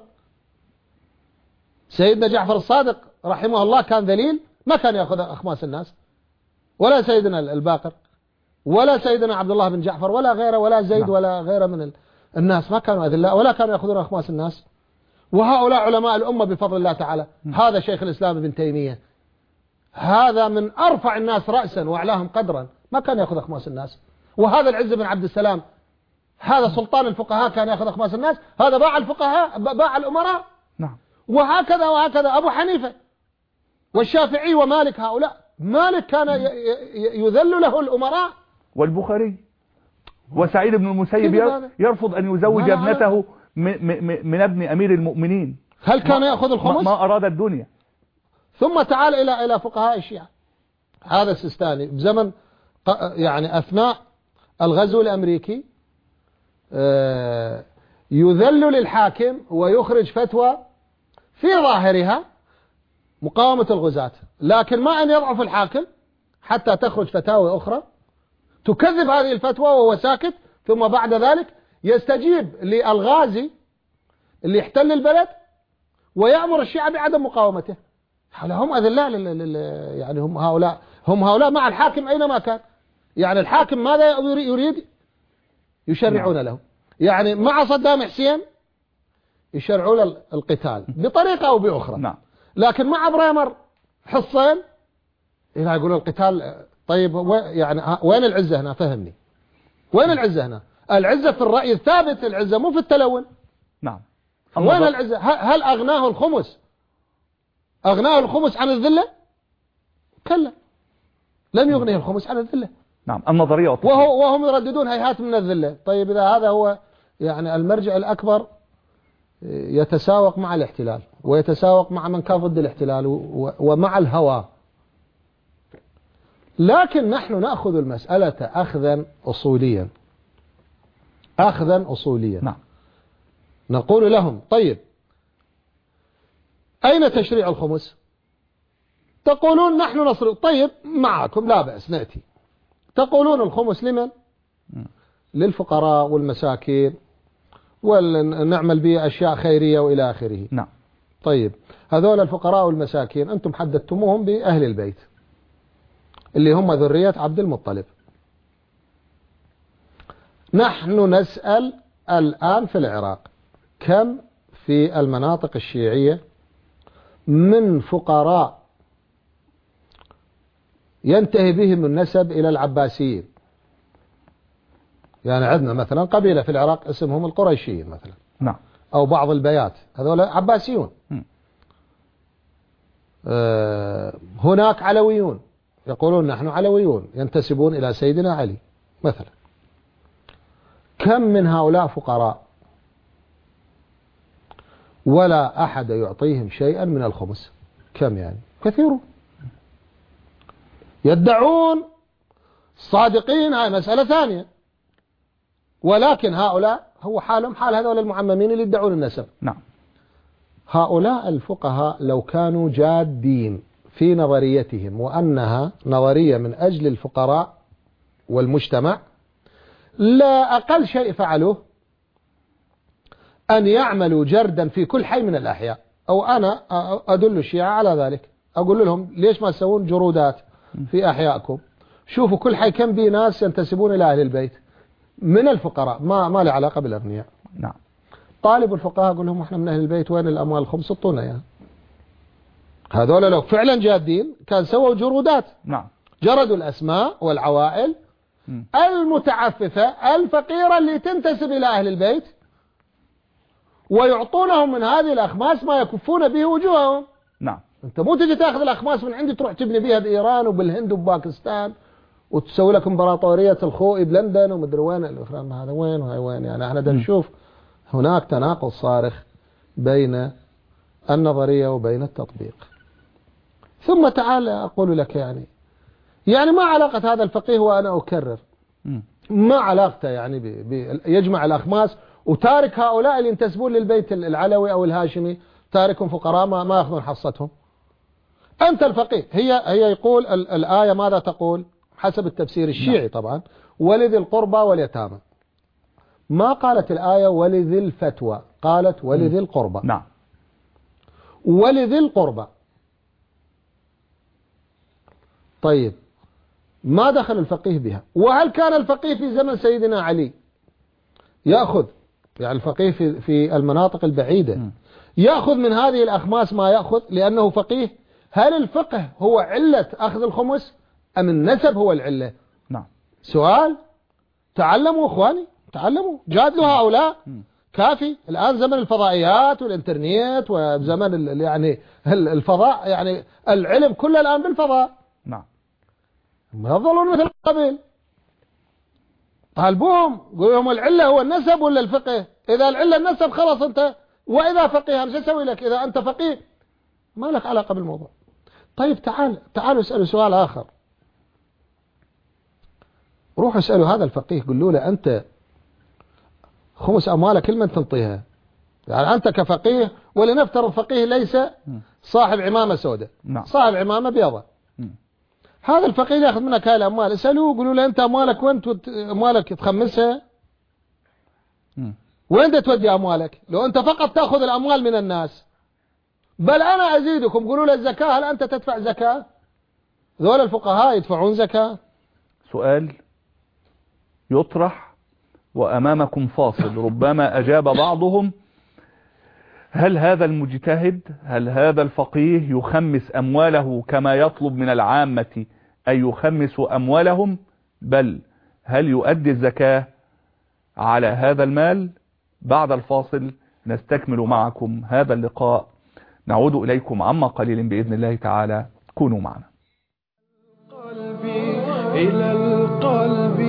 Speaker 3: سيدنا جعفر الصادق رحمه الله كان ذليل، ما كان يأخذ أخماس الناس، ولا سيدنا الباقر، ولا سيدنا عبد الله بن جعفر، ولا غيره، ولا زيد، ولا غيره من الناس، ما كانوا أذلاء ولا كانوا يأخذون أخماس الناس. وهؤلاء علماء الأمة بفضل الله تعالى. هذا شيخ الإسلام ابن تيمية، هذا من أرفع الناس رأسا وأعلاهم قدرا، ما كان يأخذ أخماس الناس. وهذا العز بن عبد السلام، هذا سلطان الفقهاء، كان يأخذ أخماس الناس. هذا باع الفقهاء، باع الأمراء.
Speaker 2: نعم.
Speaker 3: وهكذا وهكذا أبو حنيفة والشافعي ومالك. هؤلاء مالك كان يذل له الأمراء.
Speaker 2: والبخاري وسعيد بن المسيب يرفض أن يزوج ابنته من ابن أمير المؤمنين.
Speaker 3: هل كان يأخذ الخمس؟
Speaker 2: ما أراد الدنيا.
Speaker 3: ثم تعال إلى إلى فقهاء الشيعة. هذا السيستاني بزمن يعني أثناء الغزو الأمريكي يذل للحاكم ويخرج فتوى في ظاهرها مقاومة الغزاة، لكن ما أن يضعف الحاكم حتى تخرج فتاوى أخرى تكذب هذه الفتوى وهو ساكت، ثم بعد ذلك يستجيب للغازي اللي يحتل البلد ويأمر الشيعة بعدم مقاومته. هم أذلاء يعني هم هؤلاء هم هؤلاء مع الحاكم أينما كان. يعني الحاكم ماذا يريد؟ يشرعون له. يعني مع صدام حسين يشرعون القتال بطريقة أو بأخرى.
Speaker 2: نعم.
Speaker 3: لكن مع بريمر حصين إذا يقولون القتال. طيب يعني وين العزة هنا؟ فهمني وين العزة هنا؟ العزة في الرأي الثابت، العزة مو في التلون.
Speaker 2: نعم.
Speaker 3: وين العزة؟ هل أغناه الخمس أغناه الخمس عن الذلة؟ كلا، لم يغنيه الخمس عن الذلة.
Speaker 2: نعم. النظرية
Speaker 3: وهو وهم يرددون هيهات من الذلة. طيب إذا هذا هو يعني المرجع الأكبر يتساوق مع الاحتلال ويتساوق مع من كان ضد الاحتلال ومع الهوى. لكن نحن نأخذ المسألة أخذا أصوليا أخذا أصوليا.
Speaker 2: نعم.
Speaker 3: نقول لهم طيب أين تشريع الخمس؟ تقولون نحن نصر. طيب معكم لا بأس نأتي. تقولون الخمس لمن؟ للفقراء والمساكين ونعمل به أشياء خيرية وإلى آخره.
Speaker 2: نعم.
Speaker 3: طيب هذول الفقراء والمساكين أنتم حددتموهم بأهل البيت اللي هم ذرية عبد المطلب. نحن نسأل الآن في العراق كم في المناطق الشيعية من فقراء ينتهي بهم النسب إلى العباسيين؟ يعني عندنا مثلا قبيلة في العراق اسمهم القريشيين مثلا.
Speaker 2: نعم.
Speaker 3: أو بعض البيات هذول عباسيون. آه هناك علويون يقولون نحن علويون ينتسبون إلى سيدنا علي مثلا. كم من هؤلاء فقراء ولا أحد يعطيهم شيئا من الخمس؟ كم يعني؟ كثيرون. يدعون صادقين، هاي مسألة ثانية، ولكن هؤلاء هو حالهم حال هذول المعممين اللي يدعون النسب.
Speaker 2: نعم.
Speaker 3: هؤلاء الفقهاء لو كانوا جادين في نظريتهم وأنها نظرية من أجل الفقراء والمجتمع، لا أقل شيء فعلوه أن يعملوا جردا في كل حي من الأحياء. أو أنا أدل الشيعة على ذلك، أقول لهم ليش ما تسوون جرودات في أحيائكم؟ شوفوا كل حي كم بي ناس ينتسبون إلى أهل البيت من الفقراء، ما ما له علاقة بالأغنياء.
Speaker 2: نعم.
Speaker 3: طالب الفقهاء أقول لهم احنا من أهل البيت، وين الأموال الخمس؟ سطونا يعني. هذول لو فعلا جادين كان سووا جرودات.
Speaker 2: نعم.
Speaker 3: جردوا الأسماء والعوائل م. المتعففة الفقيرة اللي تنتسب إلى أهل البيت، ويعطونهم من هذه الأخماس ما يكفون به وجوههم.
Speaker 2: نعم.
Speaker 3: أنت مو تجي تأخذ الأخماس من عندي تروح تبني بها بإيران وبالهند وباكستان وتسوي لك امبراطورية الخوئي بلندن ومدري وين الإخرام. هذا وين وهي وين يعني؟ احنا بدنا نشوف هناك تناقض صارخ بين النظرية وبين التطبيق. ثم تعال أقول لك يعني يعني ما علاقة هذا الفقيه، وأنا أكرر ما علاقته يعني ب... ب... يجمع الأخماس وتارك هؤلاء اللي ينتسبون للبيت العلوي أو الهاشمي، تاركهم فقراء ما, ما يأخذون حصتهم. أنت الفقيه. هي هي يقول ال... الآية ماذا تقول حسب التفسير الشيعي طبعا؟ ولذي القربى واليتامى. ما قالت الآية ولذي الفتوى، قالت ولذي القربى.
Speaker 2: نعم.
Speaker 3: ولذي القربى. طيب ما دخل الفقيه بها؟ وهل كان الفقيه في زمن سيدنا علي يأخذ يعني الفقيه في في المناطق البعيدة يأخذ من هذه الأخماس ما يأخذ لأنه فقيه؟ هل الفقه هو علة أخذ الخمس أم النسب هو العلة؟
Speaker 2: نعم.
Speaker 3: سؤال. تعلموا أخواني، تعلموا، جادلوا هؤلاء. كافي. الآن زمن الفضائيات والإنترنت وزمن يعني الفضاء، يعني العلم كله الآن بالفضاء.
Speaker 2: نعم.
Speaker 3: ما يظلون مثل قبل. طالبوهم قولوا لهم العلة هو النسب ولا الفقه؟ إذا العلة النسب خلاص أنت، وإذا فقيه أنا أسوي لك؟ إذا أنت فقيه ما لك علاقة بالموضوع. طيب تعال تعالوا اسألوا سؤال آخر. روحوا اسألوا هذا الفقيه قولوا له أنت خمس أموالك كل من تنطيها يعني أنت كفقيه، ولنفترض فقيه ليس صاحب عمامة سوداء،
Speaker 2: نعم.
Speaker 3: صاحب عمامة بيضاء. هذا الفقيه يأخذ منك هاي الأموال، اسألوه قولوا له أنت أموالك وين توت... أموالك تخمسها؟ وين دا تودي أموالك؟ لو أنت فقط تأخذ الأموال من الناس، بل أنا أزيدكم قولوا له الزكاة، هل أنت تدفع زكاة؟ ذول الفقهاء يدفعون زكاة؟
Speaker 2: سؤال يطرح وأمامكم فاصل، ربما أجاب بعضهم: هل هذا المجتهد، هل هذا الفقيه يخمس أمواله كما يطلب من العامة أي يخمس أموالهم، بل هل يؤدي الزكاة على هذا المال؟ بعد الفاصل نستكمل معكم هذا اللقاء، نعود إليكم عما قليل بإذن الله تعالى، كونوا معنا.
Speaker 1: قلبي إلى القلب.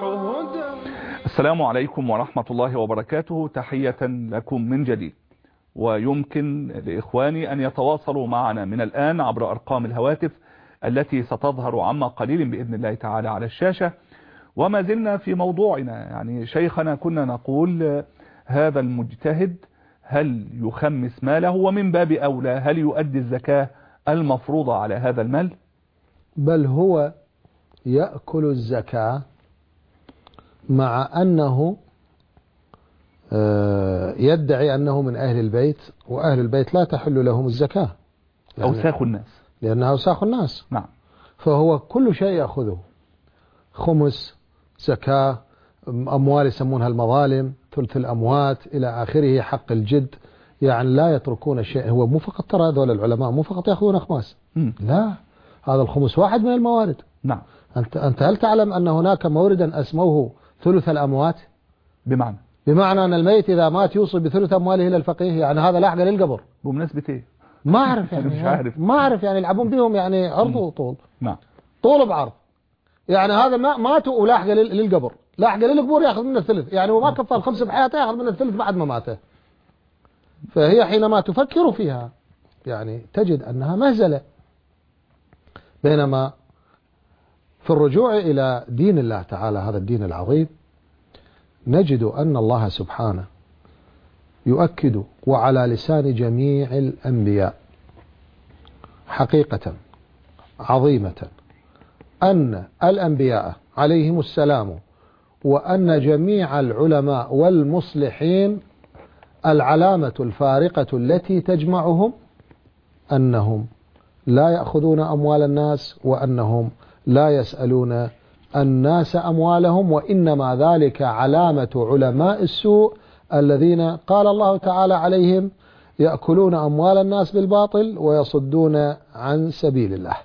Speaker 1: هدى.
Speaker 2: السلام عليكم ورحمة الله وبركاته، تحية لكم من جديد. ويمكن لإخواني أن يتواصلوا معنا من الآن عبر أرقام الهواتف التي ستظهر عما قليل بإذن الله تعالى على الشاشة. وما زلنا في موضوعنا، يعني شيخنا كنا نقول هذا المجتهد هل يخمس ماله، ومن باب أولى هل يؤدي الزكاة المفروضة على هذا المال؟
Speaker 3: بل هو يأكل الزكاة مع أنه يدعي أنه من أهل البيت، وأهل البيت لا تحل لهم الزكاة،
Speaker 2: يعني أوساخ الناس،
Speaker 3: لأنها أوساخ الناس.
Speaker 2: نعم.
Speaker 3: فهو كل شيء يأخذه، خمس، زكاة، أموال يسمونها المظالم، ثلث الأموات إلى آخره، حق الجد، يعني لا يتركون شيء. هو مو فقط ترى هذول العلماء مو فقط يأخذون أخماس، لا، هذا الخمس واحد من الموارد.
Speaker 2: نعم.
Speaker 3: أنت أنت هل تعلم أن هناك موردا أسموه ثلث الأموات؟
Speaker 2: بمعنى
Speaker 3: بمعنى أن الميت إذا مات يوصي بثلث أمواله إلى الفقيه، يعني هذا لاحق للقبر.
Speaker 2: بمناسبة إيه؟
Speaker 3: ما أعرف يعني
Speaker 2: مش عارف
Speaker 3: ما أعرف يعني يلعبون بهم، يعني عرض وطول.
Speaker 2: نعم.
Speaker 3: طول بعرض، يعني هذا ما ماتوا ولاحق للقبر، لاحق للقبور يأخذ منه الثلث، يعني وما كفى الخمس بحياته يأخذ منه الثلث بعد ما ماته. فهي حينما تفكر فيها يعني تجد أنها مهزلة. بينما في الرجوع إلى دين الله تعالى، هذا الدين العظيم، نجد أن الله سبحانه يؤكد وعلى لسان جميع الأنبياء حقيقة عظيمة أن الأنبياء عليهم السلام وأن جميع العلماء والمصلحين العلامة الفارقة التي تجمعهم أنهم لا يأخذون أموال الناس، وأنهم لا يسألون الناس أموالهم، وإنما ذلك علامة علماء السوء الذين قال الله تعالى عليهم يأكلون أموال الناس بالباطل ويصدون عن سبيل الله.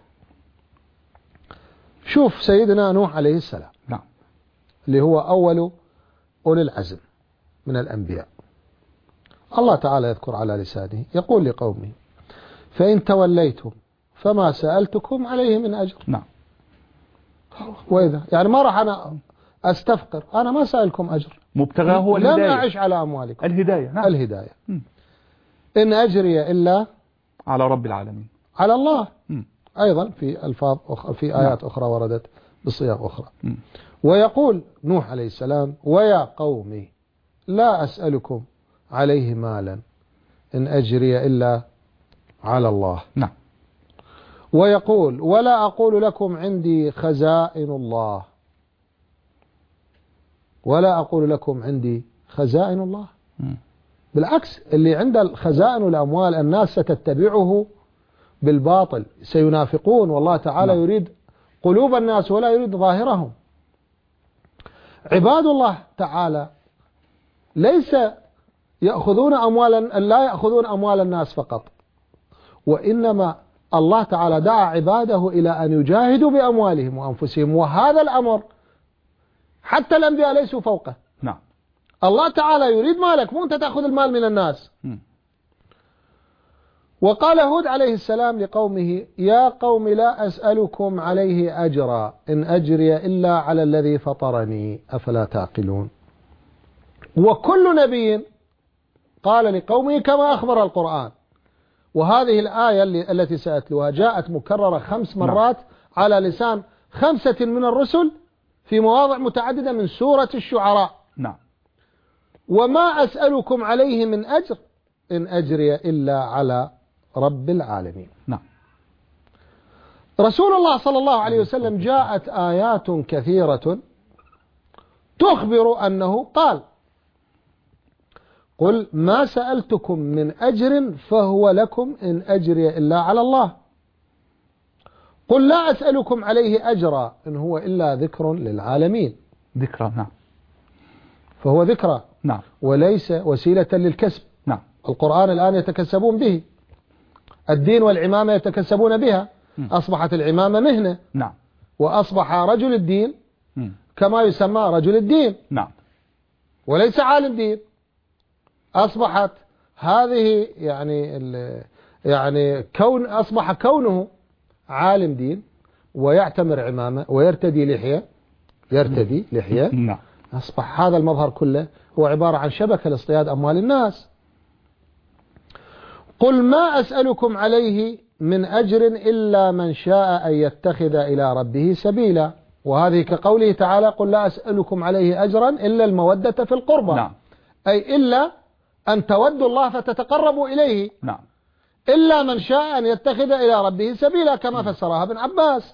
Speaker 3: شوف سيدنا نوح عليه السلام،
Speaker 2: نعم،
Speaker 3: اللي هو أول أولي العزم من الأنبياء، الله تعالى يذكر على لسانه يقول لقومه فإن توليتم فما سألتكم عليه من أجر.
Speaker 2: نعم.
Speaker 3: وإذا يعني ما راح أنا أستفقر، أنا ما سألكم أجر،
Speaker 2: مبتغاه هو
Speaker 3: لم
Speaker 2: الهداية،
Speaker 3: أعش على أموالكم،
Speaker 2: الهداية. نعم.
Speaker 3: الهداية.
Speaker 2: م.
Speaker 3: إن أجري إلا
Speaker 2: على رب العالمين،
Speaker 3: على الله.
Speaker 2: م.
Speaker 3: أيضا في ألفاظ أخرى، في آيات
Speaker 2: نعم.
Speaker 3: أخرى وردت بصيغ أخرى.
Speaker 2: م.
Speaker 3: ويقول نوح عليه السلام ويا قومي لا أسألكم عليه مالا إن أجري إلا على الله.
Speaker 2: نعم.
Speaker 3: ويقول ولا أقول لكم عندي خزائن الله، ولا أقول لكم عندي خزائن الله.
Speaker 2: م.
Speaker 3: بالعكس، اللي عنده خزائن الأموال الناس ستتبعه بالباطل، سينافقون، والله تعالى
Speaker 2: نعم.
Speaker 3: يريد قلوب الناس ولا يريد ظاهرهم. عباد الله تعالى ليس يأخذون أموالا، لا يأخذون أموال الناس فقط، وإنما الله تعالى دعا عباده إلى أن يجاهدوا بأموالهم وأنفسهم، وهذا الأمر حتى الأنبياء ليسوا فوقه.
Speaker 2: نعم.
Speaker 3: الله تعالى يريد مالك، مو أنت تأخذ المال من الناس.
Speaker 2: م.
Speaker 3: وقال هود عليه السلام لقومه يا قوم لا أسألكم عليه أجرا إن أجري إلا على الذي فطرني أفلا تعقلون. وكل نبي قال لقومه كما أخبر القرآن. وهذه الآية اللي التي سأتلوها جاءت مكررة خمس مرات على لسان خمسة من الرسل في مواضع متعددة من سورة الشعراء.
Speaker 2: نعم.
Speaker 3: وما أسألكم عليه من أجر إن أجري إلا على رب العالمين.
Speaker 2: نعم.
Speaker 3: رسول الله صلى الله عليه وسلم جاءت آيات كثيرة تخبر أنه قال قل ما سألتكم من أجر فهو لكم إن أجري إلا على الله. قل لا أسألكم عليه أجرا إن هو إلا ذكر للعالمين.
Speaker 2: ذكرى. نعم.
Speaker 3: فهو ذكرى.
Speaker 2: نعم.
Speaker 3: وليس وسيلة للكسب.
Speaker 2: نعم.
Speaker 3: القرآن الآن يتكسبون به، الدين والعمامة يتكسبون بها. م. أصبحت العمامة مهنة.
Speaker 2: نعم.
Speaker 3: وأصبح رجل الدين
Speaker 2: م.
Speaker 3: كما يسمى رجل الدين.
Speaker 2: نعم.
Speaker 3: وليس عالم دين. أصبحت هذه يعني يعني كون أصبح كونه عالم دين ويعتمر عمامة ويرتدي لحية يرتدي لحية،
Speaker 2: نعم.
Speaker 3: أصبح هذا المظهر كله هو عبارة عن شبكة لاصطياد أموال الناس. قل ما أسألكم عليه من أجر إلا من شاء أن يتخذ إلى ربه سبيلا، وهذه كقوله تعالى قل لا أسألكم عليه أجرا إلا المودة في القربى.
Speaker 2: نعم.
Speaker 3: أي إلا أن تودوا الله فتتقربوا إليه.
Speaker 2: نعم.
Speaker 3: إلا من شاء أن يتخذ إلى ربه سبيلا كما فسرها ابن عباس.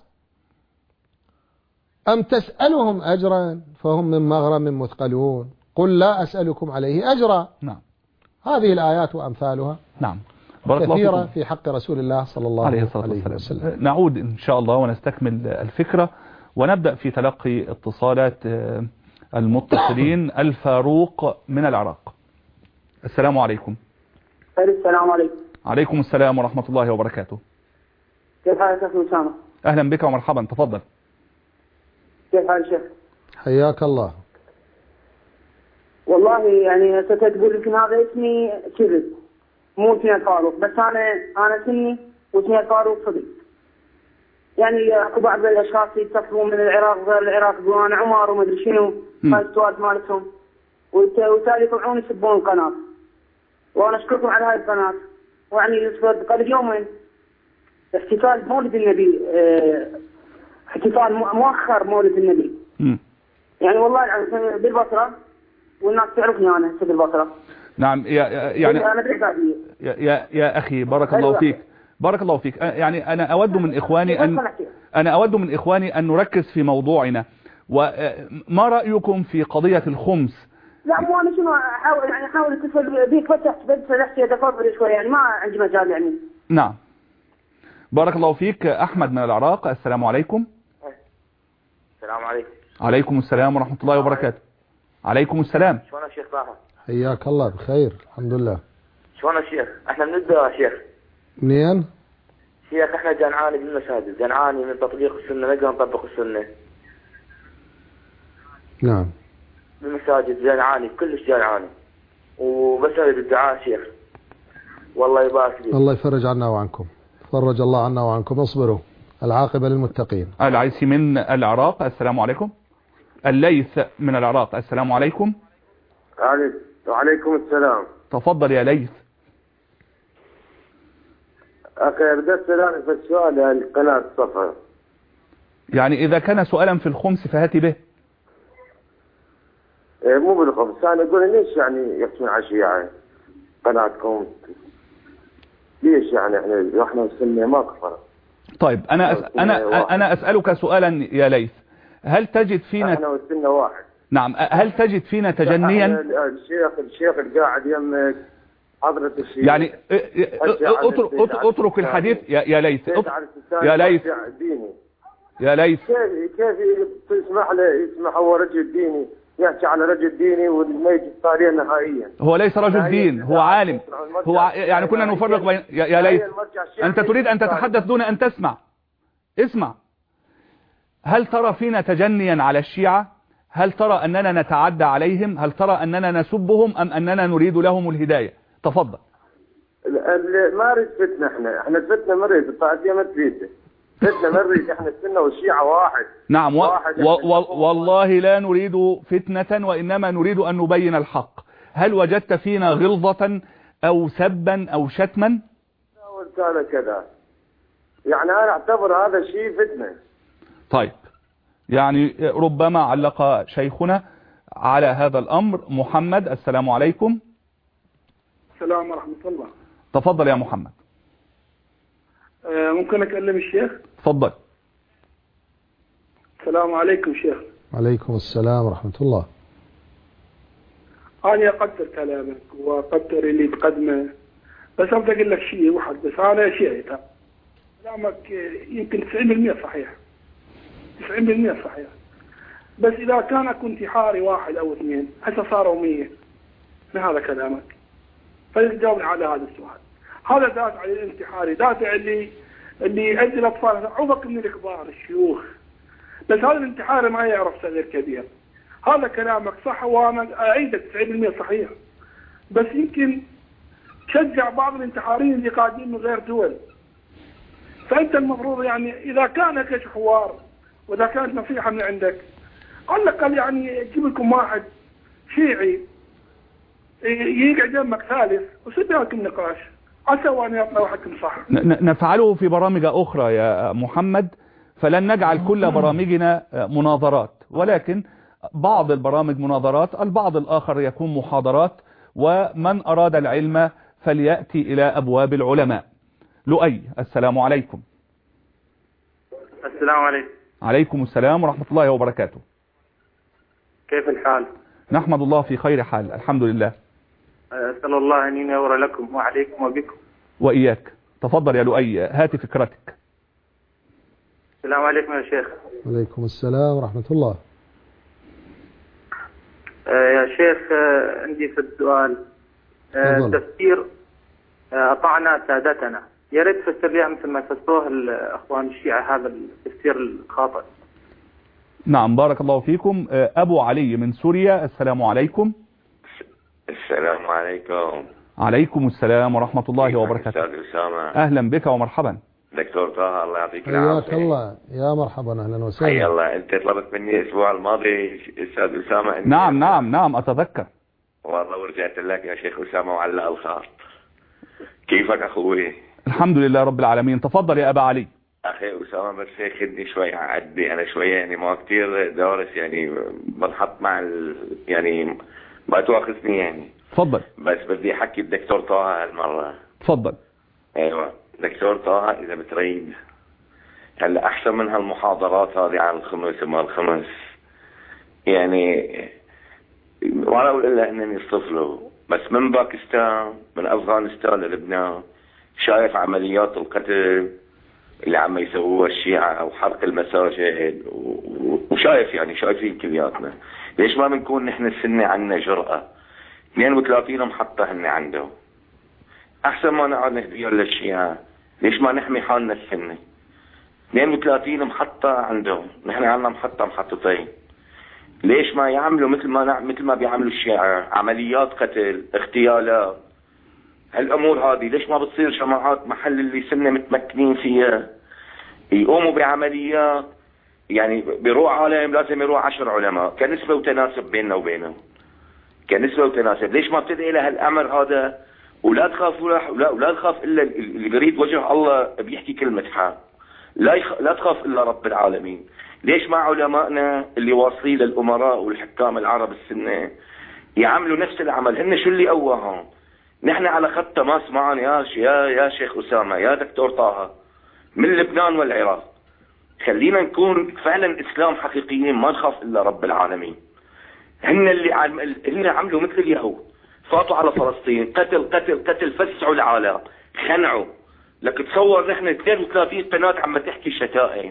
Speaker 3: أم تسألهم أجرا فهم من مغرم مثقلون قل لا أسألكم عليه أجرا.
Speaker 2: نعم.
Speaker 3: هذه الآيات وأمثالها
Speaker 2: نعم. بارك الله
Speaker 3: كثيرة
Speaker 2: فيكم.
Speaker 3: في حق رسول الله صلى الله
Speaker 2: عليه
Speaker 3: عليه
Speaker 2: الصلاة
Speaker 3: وسلم.
Speaker 2: والسلام. نعود إن شاء الله ونستكمل الفكرة ونبدأ في تلقي اتصالات المتصلين. الفاروق من العراق. السلام عليكم.
Speaker 4: السلام عليكم.
Speaker 2: عليكم السلام ورحمة الله وبركاته.
Speaker 4: كيف حالك أخي أسامة؟
Speaker 2: أهلا بك ومرحبا، تفضل.
Speaker 4: كيف حال الشيخ؟
Speaker 3: حياك الله.
Speaker 4: والله يعني ستقول يمكن هذا اسمي كذب، مو اسمي فاروق، بس أنا أنا سني واسمي فاروق صديق. يعني أكو بعض الأشخاص يتصلون من العراق وغير العراق يقولون أنا عمر وما أدري شنو، هاي السؤال مالتهم، وبالتالي يطلعون يسبون القناة. وأنا أشكركم على هاي القناة. ويعني قبل يومين احتفال مولد النبي، اه احتفال مؤخر مولد النبي.
Speaker 2: م.
Speaker 4: يعني والله بالبصرة، والناس تعرفني أنا في البصرة.
Speaker 2: نعم. يعني
Speaker 4: أنا
Speaker 2: يا, يا, يا أخي بارك الله فيك، بارك الله فيك. يعني أنا أود من إخواني أن أنا أود من إخواني أن نركز في موضوعنا. وما رأيكم في قضية الخمس؟
Speaker 4: لا مو أنا شنو أحاول يعني أحاول أتصل بيك فتحت بس فتحت أتفضل شوي يعني ما عندي مجال يعني.
Speaker 2: نعم. بارك الله فيك. أحمد من العراق. السلام عليكم.
Speaker 5: السلام عليكم.
Speaker 2: عليكم السلام ورحمة الله وبركاته. عليكم السلام.
Speaker 5: شلون يا شيخ طه؟
Speaker 3: حياك الله بخير الحمد لله.
Speaker 5: شلون يا شيخ؟ احنا من الدعاء يا شيخ.
Speaker 3: منين؟
Speaker 5: شيخ احنا جنعاني بالمساجد، جنعاني من تطبيق السنة، نقدر نطبق السنة.
Speaker 3: نعم.
Speaker 5: بالمساجد جنعاني كلش جنعاني. وبسأل الدعاء شيخ. والله يبارك فيك.
Speaker 3: الله يفرج عنا وعنكم. فرج الله عنا وعنكم. اصبروا، العاقبة للمتقين.
Speaker 2: العيسي من العراق. السلام عليكم. الليث من العراق. السلام عليكم.
Speaker 6: وعليكم السلام.
Speaker 2: تفضل يا ليث.
Speaker 6: أخي بدأت سؤالي في السؤال القناة الصفحة.
Speaker 2: يعني إذا كان سؤالا في الخمس فهاتي به.
Speaker 6: إيه مو بالخمس، أنا أقول ليش يعني يقسمون على الشيعة قناتكم؟ ليش يعني إحنا إحنا السنة ما كفر؟
Speaker 2: طيب أنا أس... أنا أنا أسألك سؤالا يا ليث، هل تجد فينا
Speaker 6: إحنا والسنة واحد.
Speaker 2: نعم، هل تجد فينا تجنيا؟
Speaker 6: الشيخ الشيخ القاعد يمك حضرة الشيخ
Speaker 2: يعني اترك اترك الحديث يا يا ليث يا ليث يا ليث
Speaker 6: كيف كيف تسمح له يسمح هو رجل ديني يحكي على رجل ديني وما يجي الطاريه نهائيا؟
Speaker 2: هو ليس رجل دين، هو عالم. هو يعني كنا نفرق بين يا, يا ليث أنت تريد أن تتحدث دون أن تسمع. اسمع، هل ترى فينا تجنيا على الشيعة؟ هل ترى أننا نتعدى عليهم؟ هل ترى أننا نسبهم أم أننا نريد لهم الهداية؟ تفضل.
Speaker 6: ما نريد فتنة، احنا احنا الفتنة ما نريد، الطائفية ما تريد فتنة، ما نريد، احنا السنة والشيعة واحد.
Speaker 2: نعم، و... و... و... والله لا نريد فتنة وإنما نريد أن نبين الحق. هل وجدت فينا غلظة أو سبا أو شتما؟
Speaker 6: قلت كذا، يعني أنا أعتبر هذا الشيء فتنة.
Speaker 2: طيب، يعني ربما علق شيخنا على هذا الأمر. محمد، السلام عليكم.
Speaker 7: السلام ورحمة الله.
Speaker 2: تفضل يا محمد.
Speaker 7: آه ممكن أكلم الشيخ؟
Speaker 2: تفضل.
Speaker 7: السلام عليكم شيخ.
Speaker 3: عليكم السلام ورحمة الله.
Speaker 7: أنا أقدر كلامك وأقدر اللي تقدمه، بس أبدأ أقول لك شيء واحد بس. أنا شيعي، كلامك يمكن تسعين بالمئة صحيح، تسعين بالمئة صحيح، بس إذا كان أكو انتحاري واحد أو اثنين هسه صاروا مية من هذا كلامك، فيجاوبني على هذا السؤال. هذا دافع على الانتحاري، دافع اللي اللي يؤدي الأطفال عوفك من الكبار الشيوخ، بس هذا الانتحاري ما يعرف صغير كبير. هذا كلامك صح وأنا أعيدك تسعين بالمئة صحيح، بس يمكن تشجع بعض الانتحاريين اللي قاعدين من غير دول. فأنت المفروض يعني إذا كان هيك حوار وإذا كانت نصيحة من عندك على الأقل يعني يجيب لكم واحد شيعي يقعد جنبك ثالث وسد لك النقاش عسى وأن يطلع واحدكم صح.
Speaker 2: نفعله في برامج أخرى يا محمد، فلن نجعل كل برامجنا مناظرات، ولكن بعض البرامج مناظرات، البعض الآخر يكون محاضرات، ومن أراد العلم فليأتي إلى أبواب العلماء. لؤي، السلام عليكم.
Speaker 8: السلام عليكم.
Speaker 2: عليكم السلام ورحمة الله وبركاته.
Speaker 8: كيف الحال؟
Speaker 2: نحمد الله في خير حال، الحمد لله.
Speaker 8: أسأل الله أن ينور لكم وعليكم وبكم.
Speaker 2: وإياك. تفضل يا لؤي، هات فكرتك.
Speaker 8: السلام عليكم يا شيخ.
Speaker 3: عليكم السلام ورحمة الله.
Speaker 8: آه يا شيخ، آه عندي في السؤال آه تفسير آه أطعنا سادتنا، يا ريت تفسر لي مثل ما فسروه الأخوان الشيعة هذا التفسير الخاطئ.
Speaker 2: نعم، بارك الله فيكم. أبو علي من سوريا، السلام عليكم.
Speaker 9: السلام عليكم.
Speaker 2: عليكم السلام ورحمة الله وبركاته.
Speaker 9: أستاذ أسامة،
Speaker 2: أهلا بك ومرحبا.
Speaker 9: دكتور طه، الله يعطيك العافية.
Speaker 3: حياك الله، يا مرحبا، أهلا وسهلا.
Speaker 9: حيا الله. أنت طلبت مني الأسبوع الماضي أستاذ أسامة.
Speaker 2: نعم نعم نعم أتذكر
Speaker 9: والله، ورجعت لك يا شيخ أسامة وعلى الخاط. كيفك أخوي؟
Speaker 2: الحمد لله رب العالمين. تفضل يا أبا علي.
Speaker 9: أخي أسامة، بس هيك خدني شوي عدي أنا شوية، يعني ما كتير دارس، يعني بنحط مع ال... يعني ما تواخذني يعني.
Speaker 2: تفضل.
Speaker 9: بس بدي أحكي الدكتور طه هالمرة.
Speaker 2: تفضل.
Speaker 9: أيوة دكتور طه، إذا بتريد هلا أحسن من هالمحاضرات هذه على الخمس وما الخمس، يعني ولا أقول إلا أنني صفله، بس من باكستان من أفغانستان للبنان شايف عمليات القتل اللي عم يسووها الشيعة وحرق المساجد، وشايف يعني شايفين كلياتنا. ليش ما بنكون نحن السنة عنا جرأة؟ اثنين وثلاثين محطة هن عنده، أحسن ما نقعد نهديهم للشيعة. ليش ما نحمي حالنا السنة؟ اثنين وثلاثين محطة عندهم، نحن عنا محطة محطتين. ليش ما يعملوا مثل ما نعمل مثل ما بيعملوا الشيعة، عمليات قتل، اغتيالات، هالأمور هذه؟ ليش ما بتصير جماعات محل اللي سنة متمكنين فيها يقوموا بعمليات؟ يعني بيروح عالم لازم يروح عشر علماء، كنسبة وتناسب بيننا وبينهم، كنسبة وتناسب. ليش ما بتدعي لهالأمر هذا؟ ولا تخاف ولا ولا, ولا تخاف إلا اللي بيريد وجه الله بيحكي كلمة حق. لا يخ... لا تخاف إلا رب العالمين. ليش ما علمائنا اللي واصلين للأمراء والحكام العرب السنة يعملوا نفس العمل؟ هن شو اللي قواهم؟ نحن على خط تماس معهم يا يا يا شيخ أسامة، يا دكتور طه، من لبنان والعراق. خلينا نكون فعلا إسلام حقيقيين، ما نخاف إلا رب العالمين. هن اللي عم... هن عملوا مثل اليهود، فاتوا على فلسطين، قتل قتل قتل، فسعوا العالم، خنعوا. لك تصور نحن اثنين وثلاثين قناة عم تحكي شتائم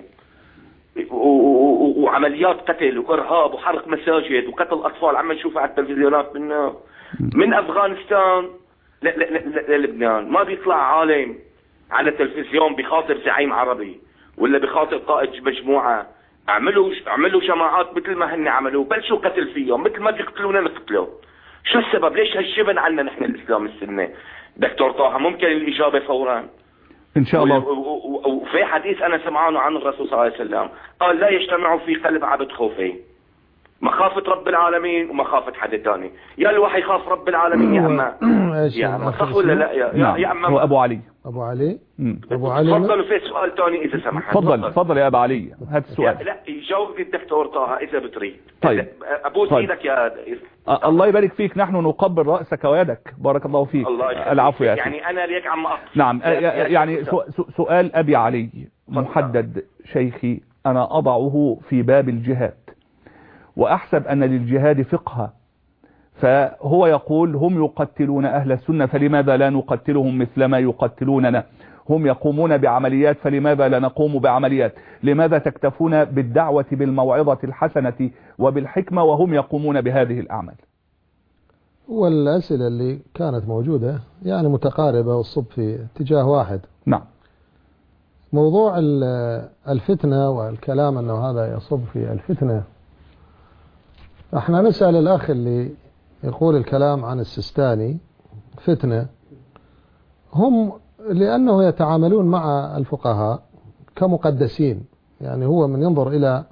Speaker 9: وعمليات قتل وإرهاب وحرق مساجد وقتل أطفال عم نشوفها على التلفزيونات منا. من أفغانستان للبنان ما بيطلع عالم على التلفزيون بخاطر زعيم عربي ولا بخاطر قائد مجموعة. اعملوا اعملوا جماعات مثل ما هن عملوا، بلشوا قتل فيهم مثل ما بيقتلونا نقتلوا. شو السبب؟ ليش هالجبن عنا نحن الإسلام السنة؟ دكتور طه، ممكن الإجابة فورا
Speaker 2: إن شاء الله.
Speaker 9: وفي حديث أنا سمعانه عن الرسول صلى الله عليه وسلم قال لا يجتمع في قلب عبد خوفين، مخافة رب العالمين ومخافة حد ثاني. يا الوحي خاف رب العالمين يا أما يا أما صح ولا لا يا يا, يا أما
Speaker 2: هو أبو علي.
Speaker 3: أبو علي
Speaker 2: مم.
Speaker 3: أبو علي
Speaker 9: تفضلوا في سؤال ثاني إذا سمحت.
Speaker 2: تفضل تفضل يا أبو علي، هات السؤال.
Speaker 9: لا يجاوب الدكتور طه إذا بتريد.
Speaker 2: طيب
Speaker 9: أبوس
Speaker 2: طيب.
Speaker 9: إيدك يا
Speaker 2: أه الله يبارك فيك، نحن نقبل رأسك ويدك، بارك الله فيك.
Speaker 9: الله
Speaker 2: العفو يا أخي.
Speaker 9: يعني أنا ليك عم أقصد.
Speaker 2: نعم يعني سؤال أبي علي محدد شيخي، أنا أضعه في باب الجهاد وأحسب أن للجهاد فقها، فهو يقول هم يقتلون أهل السنة فلماذا لا نقتلهم مثل ما يقتلوننا؟ هم يقومون بعمليات فلماذا لا نقوم بعمليات؟ لماذا تكتفون بالدعوة بالموعظة الحسنة وبالحكمة وهم يقومون بهذه الأعمال؟
Speaker 3: والأسئلة اللي كانت موجودة يعني متقاربة والصب في اتجاه واحد.
Speaker 2: نعم.
Speaker 3: موضوع الفتنة والكلام أنه هذا يصب في الفتنة، احنا نسأل الأخ اللي يقول الكلام عن السيستاني فتنة، هم لأنه يتعاملون مع الفقهاء كمقدسين، يعني هو من ينظر إلى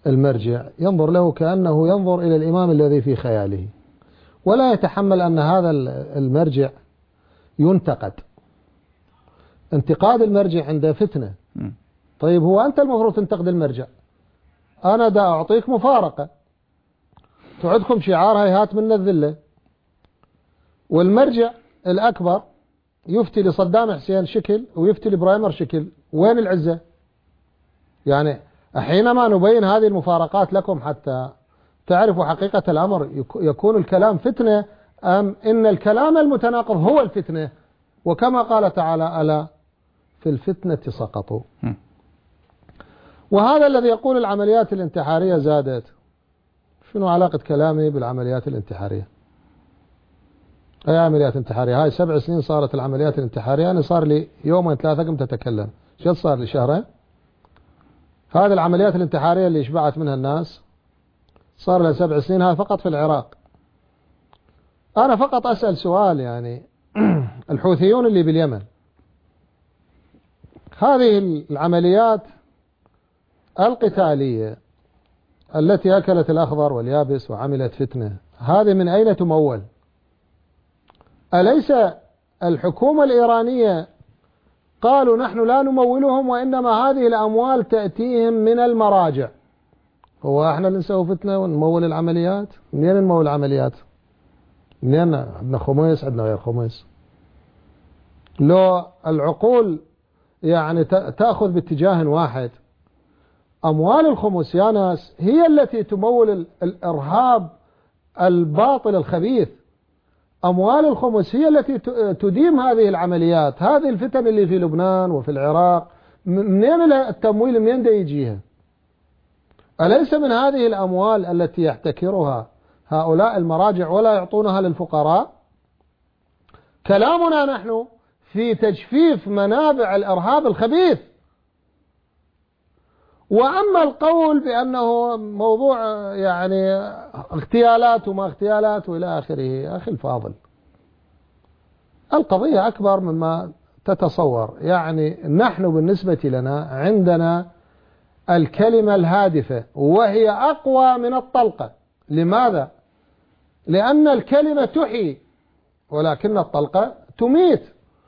Speaker 3: المرجع ينظر له كأنه ينظر إلى الإمام الذي في خياله، ولا يتحمل أن هذا المرجع ينتقد. انتقاد المرجع عند فتنة. طيب هو أنت المفروض تنتقد المرجع، أنا دا أعطيك مفارقة تعدكم شعار هيهات من الذلة، والمرجع الأكبر يفتي لصدام حسين شكل ويفتي لبرايمر شكل، وين العزة؟ يعني حينما نبين هذه المفارقات لكم حتى تعرفوا حقيقة الأمر، يكون الكلام فتنة أم إن الكلام المتناقض هو الفتنة؟ وكما قال تعالى ألا في الفتنة سقطوا. وهذا الذي يقول العمليات الانتحارية زادت، شنو علاقة كلامي بالعمليات الانتحارية؟ أي عمليات انتحارية؟ هاي سبع سنين صارت العمليات الانتحارية، أنا صار لي يومين ثلاثة قمت أتكلم، شو صار لي شهرين؟ هذه العمليات الانتحارية اللي شبعت منها الناس صار لها سبع سنين، هذا فقط في العراق. أنا فقط أسأل سؤال، يعني الحوثيون اللي باليمن، هذه العمليات القتالية التي أكلت الأخضر واليابس وعملت فتنة، هذه من أين تمول؟ أليس الحكومة الإيرانية قالوا نحن لا نمولهم وإنما هذه الأموال تأتيهم من المراجع؟ هو احنا اللي نسوي فتنة ونمول العمليات؟ منين نمول العمليات؟ منين؟ عندنا خميس، عندنا غير خميس. لو العقول يعني تأخذ باتجاه واحد، أموال الخمس يا ناس هي التي تمول الإرهاب الباطل الخبيث. أموال الخمس هي التي تديم هذه العمليات، هذه الفتن اللي في لبنان وفي العراق، منين التمويل منين دا يجيها؟ أليس من هذه الأموال التي يحتكرها هؤلاء المراجع ولا يعطونها للفقراء؟ كلامنا نحن في تجفيف منابع الإرهاب الخبيث. وأما القول بأنه موضوع يعني اغتيالات وما اغتيالات وإلى آخره، أخي الفاضل القضية أكبر مما تتصور. يعني نحن بالنسبة لنا عندنا الكلمة الهادفة وهي أقوى من الطلقة. لماذا؟ لأن الكلمة تحيي ولكن الطلقة تميت،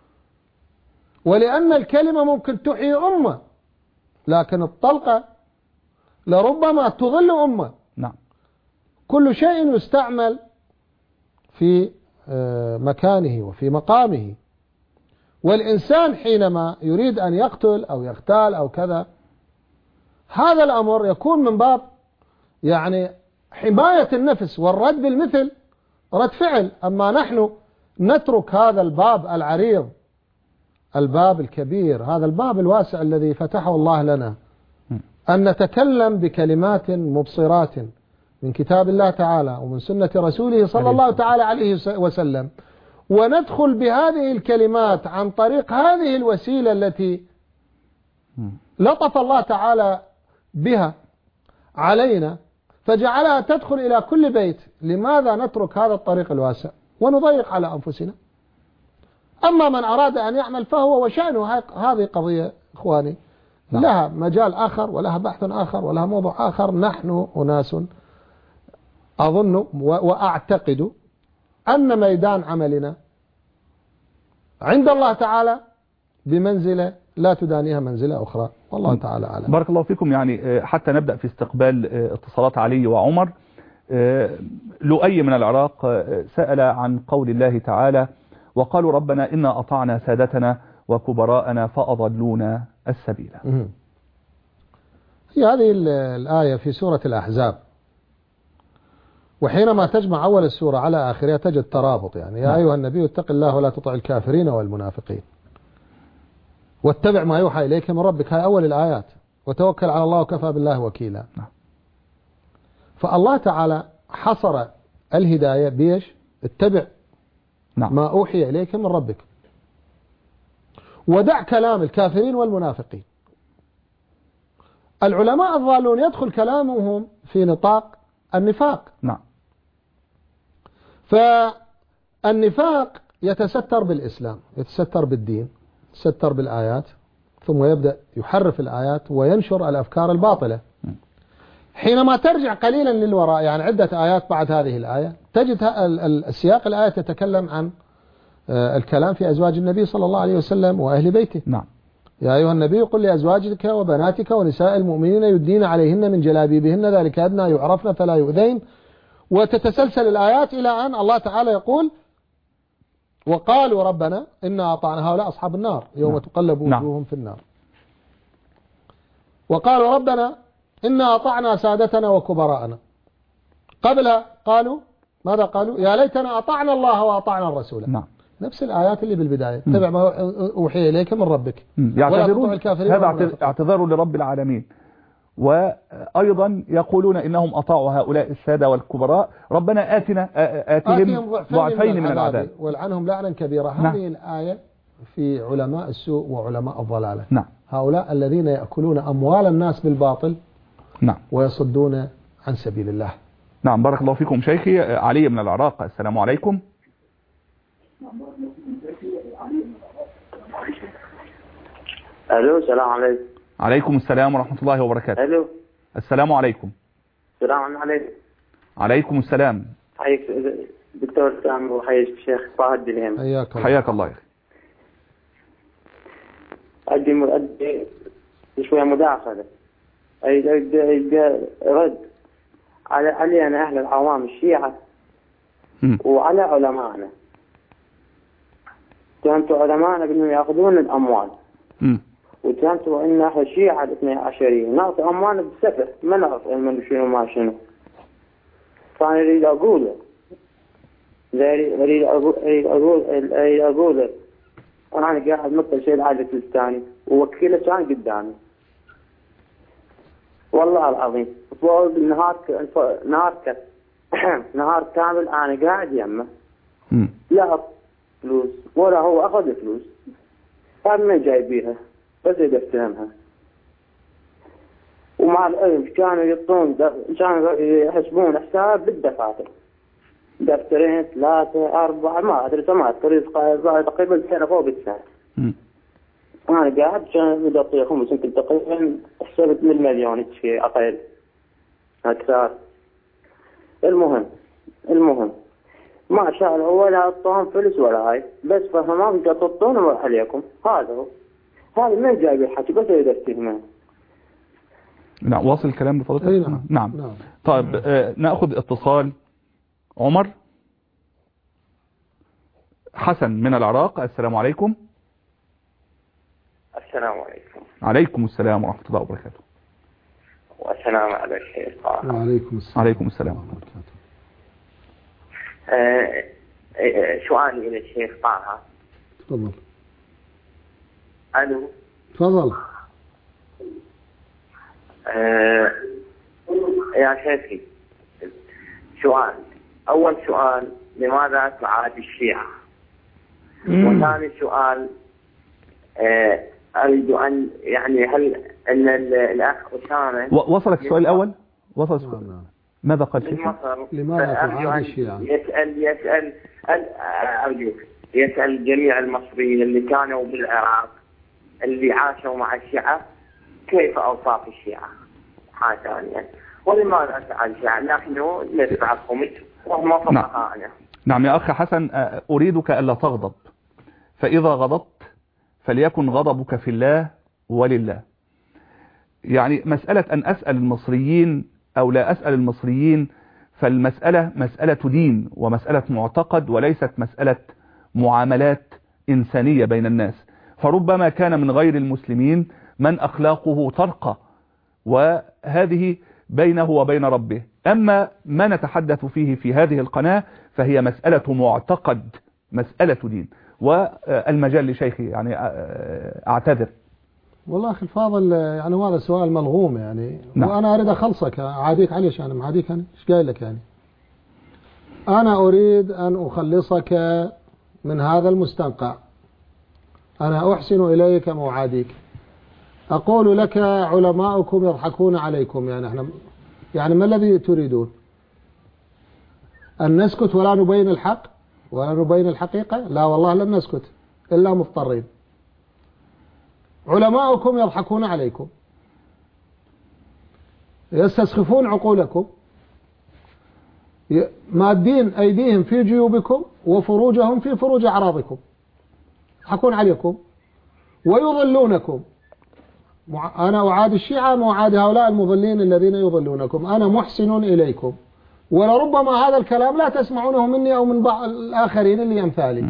Speaker 3: ولأن الكلمة ممكن تحيي أمة لكن الطلقة لربما تضل أمة.
Speaker 2: نعم.
Speaker 3: كل شيء يستعمل في مكانه وفي مقامه، والإنسان حينما يريد أن يقتل أو يغتال أو كذا، هذا الأمر يكون من باب يعني حماية النفس والرد بالمثل رد فعل. أما نحن نترك هذا الباب العريض، الباب الكبير، هذا الباب الواسع الذي فتحه الله لنا، أن نتكلم بكلمات مبصرات من كتاب الله تعالى ومن سنة رسوله صلى الله تعالى عليه وسلم، وندخل بهذه الكلمات عن طريق هذه الوسيلة التي لطف الله تعالى بها علينا فجعلها تدخل إلى كل بيت. لماذا نترك هذا الطريق الواسع ونضيق على أنفسنا؟ أما من أراد أن يعمل فهو وشأنه. هذه قضية إخواني لها مجال آخر ولها بحث آخر ولها موضوع آخر. نحن أناس أظن وأعتقد أن ميدان عملنا عند الله تعالى بمنزلة لا تدانيها منزلة أخرى، والله تعالى أعلم.
Speaker 2: بارك الله فيكم. يعني حتى نبدأ في استقبال اتصالات علي وعمر. لؤي من العراق سأل عن قول الله تعالى وقالوا ربنا إنا أطعنا سادتنا وكبراءنا فأضلونا السبيل.
Speaker 3: هي هذه الآية في سورة الأحزاب، وحينما تجمع أول السورة على آخرها تجد ترابط. يعني يا أيها النبي اتق الله ولا تطع الكافرين والمنافقين واتبع ما يوحى إليك من ربك. هاي أول الآيات. وتوكل على الله وكفى بالله وكيلا. فالله تعالى حصر الهداية بيش؟ اتبع ما أوحي إليك من ربك، ودع كلام الكافرين والمنافقين. العلماء الضالون يدخل كلامهم في نطاق النفاق.
Speaker 2: نعم.
Speaker 3: فالنفاق يتستر بالإسلام، يتستر بالدين، يتستر بالآيات، ثم يبدأ يحرف الآيات وينشر الأفكار الباطلة. حينما ترجع قليلا للوراء يعني عدة آيات بعد هذه الآية تجد السياق الآية تتكلم عن الكلام في أزواج النبي صلى الله عليه وسلم وأهل بيته.
Speaker 2: نعم.
Speaker 3: يا أيها النبي قل لأزواجك وبناتك ونساء المؤمنين يدين عليهن من جلابيبهن ذلك أدنى يعرفن فلا يؤذين. وتتسلسل الآيات إلى أن الله تعالى يقول وقالوا ربنا إنا أطعنا هؤلاء أصحاب النار يوم نعم. تقلب وجوههم نعم. في النار. وقالوا ربنا إنا أطعنا سادتنا وكبراءنا. قبل قالوا ماذا قالوا؟ يا ليتنا أطعنا الله وأطعنا الرسول.
Speaker 2: نعم.
Speaker 3: نفس الآيات اللي بالبداية تبع ما أوحي إليك من ربك.
Speaker 2: يعتذرون هذا اعتذار لرب العالمين. وأيضا يقولون إنهم أطاعوا هؤلاء السادة والكبراء ربنا آتنا آتهم ضعفين من العذاب
Speaker 3: والعنهم لعنا كبيرا. هذه نعم. الآية في علماء السوء وعلماء الضلالة.
Speaker 2: نعم.
Speaker 3: هؤلاء الذين يأكلون أموال الناس بالباطل
Speaker 2: نعم.
Speaker 3: ويصدون عن سبيل الله.
Speaker 2: نعم. بارك الله فيكم شيخي. علي من العراق، السلام عليكم.
Speaker 10: الو السلام عليكم.
Speaker 2: عليكم السلام ورحمة الله وبركاته.
Speaker 10: الو
Speaker 2: السلام عليكم.
Speaker 10: السلام عليكم.
Speaker 2: عليكم السلام.
Speaker 10: حياك دكتور سامر وحياك الشيخ طه الدليم.
Speaker 3: حياك الله.
Speaker 2: حياك الله يا اخي.
Speaker 10: ادي ادي شويه مداخله. ادي رد على علينا اهل العوام الشيعة م. وعلى علمائنا. تهمتوا علمائنا بانهم ياخذون الاموال.
Speaker 2: م.
Speaker 10: وتهمتوا ان احنا الشيعة الاثني عشريين ناخذ اموالنا بالسفه ما نعرف من شنو ما شنو. فانا اريد اقوله اريد اقول اريد اقول اريد اقوله انا قاعد مطل شيء العادة الثاني ووكيله كان قدامي والله العظيم فوق النهار نهار نهار كامل انا قاعد يمه لا فلوس ولا هو اخذ فلوس. هذا من جايبيها بس يدفتهمها. ومع العلم كانوا يعطون كانوا يحسبون حساب بالدفاتر دفترين ثلاثة أربعة ما أدري ما أذكر تقريبا سنة فوق السنة. أنا قاعد كان بدي خمس يمكن تقريبا حسبت من مليون شيء أقل أكثر. المهم المهم ما شاء الله ولا أعطاهم فلوس ولا هاي بس فما بقى تطون عليكم. هذا هو هذا ما جايب الحكي بس يدفتهمه.
Speaker 2: نعم. واصل الكلام بفضلك.
Speaker 3: نعم.
Speaker 2: نعم. نعم. طيب آه نأخذ اتصال. عمر حسن من العراق، السلام عليكم.
Speaker 11: السلام عليكم.
Speaker 2: عليكم السلام ورحمة الله وبركاته.
Speaker 11: والسلام على الشيخ.
Speaker 3: وعليكم السلام.
Speaker 2: عليكم السلام ورحمة الله وبركاته.
Speaker 11: آه آه سؤالي إلى الشيخ طه.
Speaker 3: تفضل.
Speaker 11: ألو.
Speaker 3: تفضل.
Speaker 11: آه يا شيخي سؤال. أول سؤال لماذا تعادي الشيعة؟ وثاني سؤال آه أريد أن يعني هل أن الأخ أسامة
Speaker 2: وصلك السؤال الأول؟ وصل السؤال. ماذا قال شيخ؟
Speaker 3: لماذا تعادي الشيعة؟
Speaker 11: يسأل يسأل أرجوك يسأل جميع المصريين اللي كانوا بالعراق اللي عاشوا مع الشيعة كيف أوصاف الشيعة؟ حاجة ثانية ولماذا تعادي الشيعة؟ نحن نتبعهم وهم فقهاءنا.
Speaker 2: نعم يا أخ حسن، أريدك ألا تغضب، فإذا غضبت فليكن غضبك في الله ولله. يعني مسألة أن أسأل المصريين أو لا أسأل المصريين فالمسألة مسألة دين ومسألة معتقد وليست مسألة معاملات إنسانية بين الناس. فربما كان من غير المسلمين من أخلاقه ترقى وهذه بينه وبين ربه. أما ما نتحدث فيه في هذه القناة فهي مسألة معتقد، مسألة دين. والمجال لشيخي يعني أعتذر.
Speaker 3: والله أخي الفاضل يعني هذا سؤال ملغوم يعني. نعم. وأنا أريد أخلصك أعاديك عليش أنا معاديك أنا إيش قايل لك يعني. أنا أريد أن أخلصك من هذا المستنقع. أنا أحسن إليك معاديك. أقول لك علماؤكم يضحكون عليكم يعني احنا يعني ما الذي تريدون؟ أن نسكت ولا نبين الحق ولا نبين الحقيقة؟ لا والله لن نسكت إلا مضطرين. علماؤكم يضحكون عليكم. يستسخفون عقولكم، مادين أيديهم في جيوبكم وفروجهم في فروج أعراضكم، يضحكون عليكم ويضلونكم. أنا أعاد الشيعة ما أعاد هؤلاء المضلين الذين يضلونكم. أنا محسن إليكم، ولربما هذا الكلام لا تسمعونه مني أو من بعض الآخرين اللي يمثالي.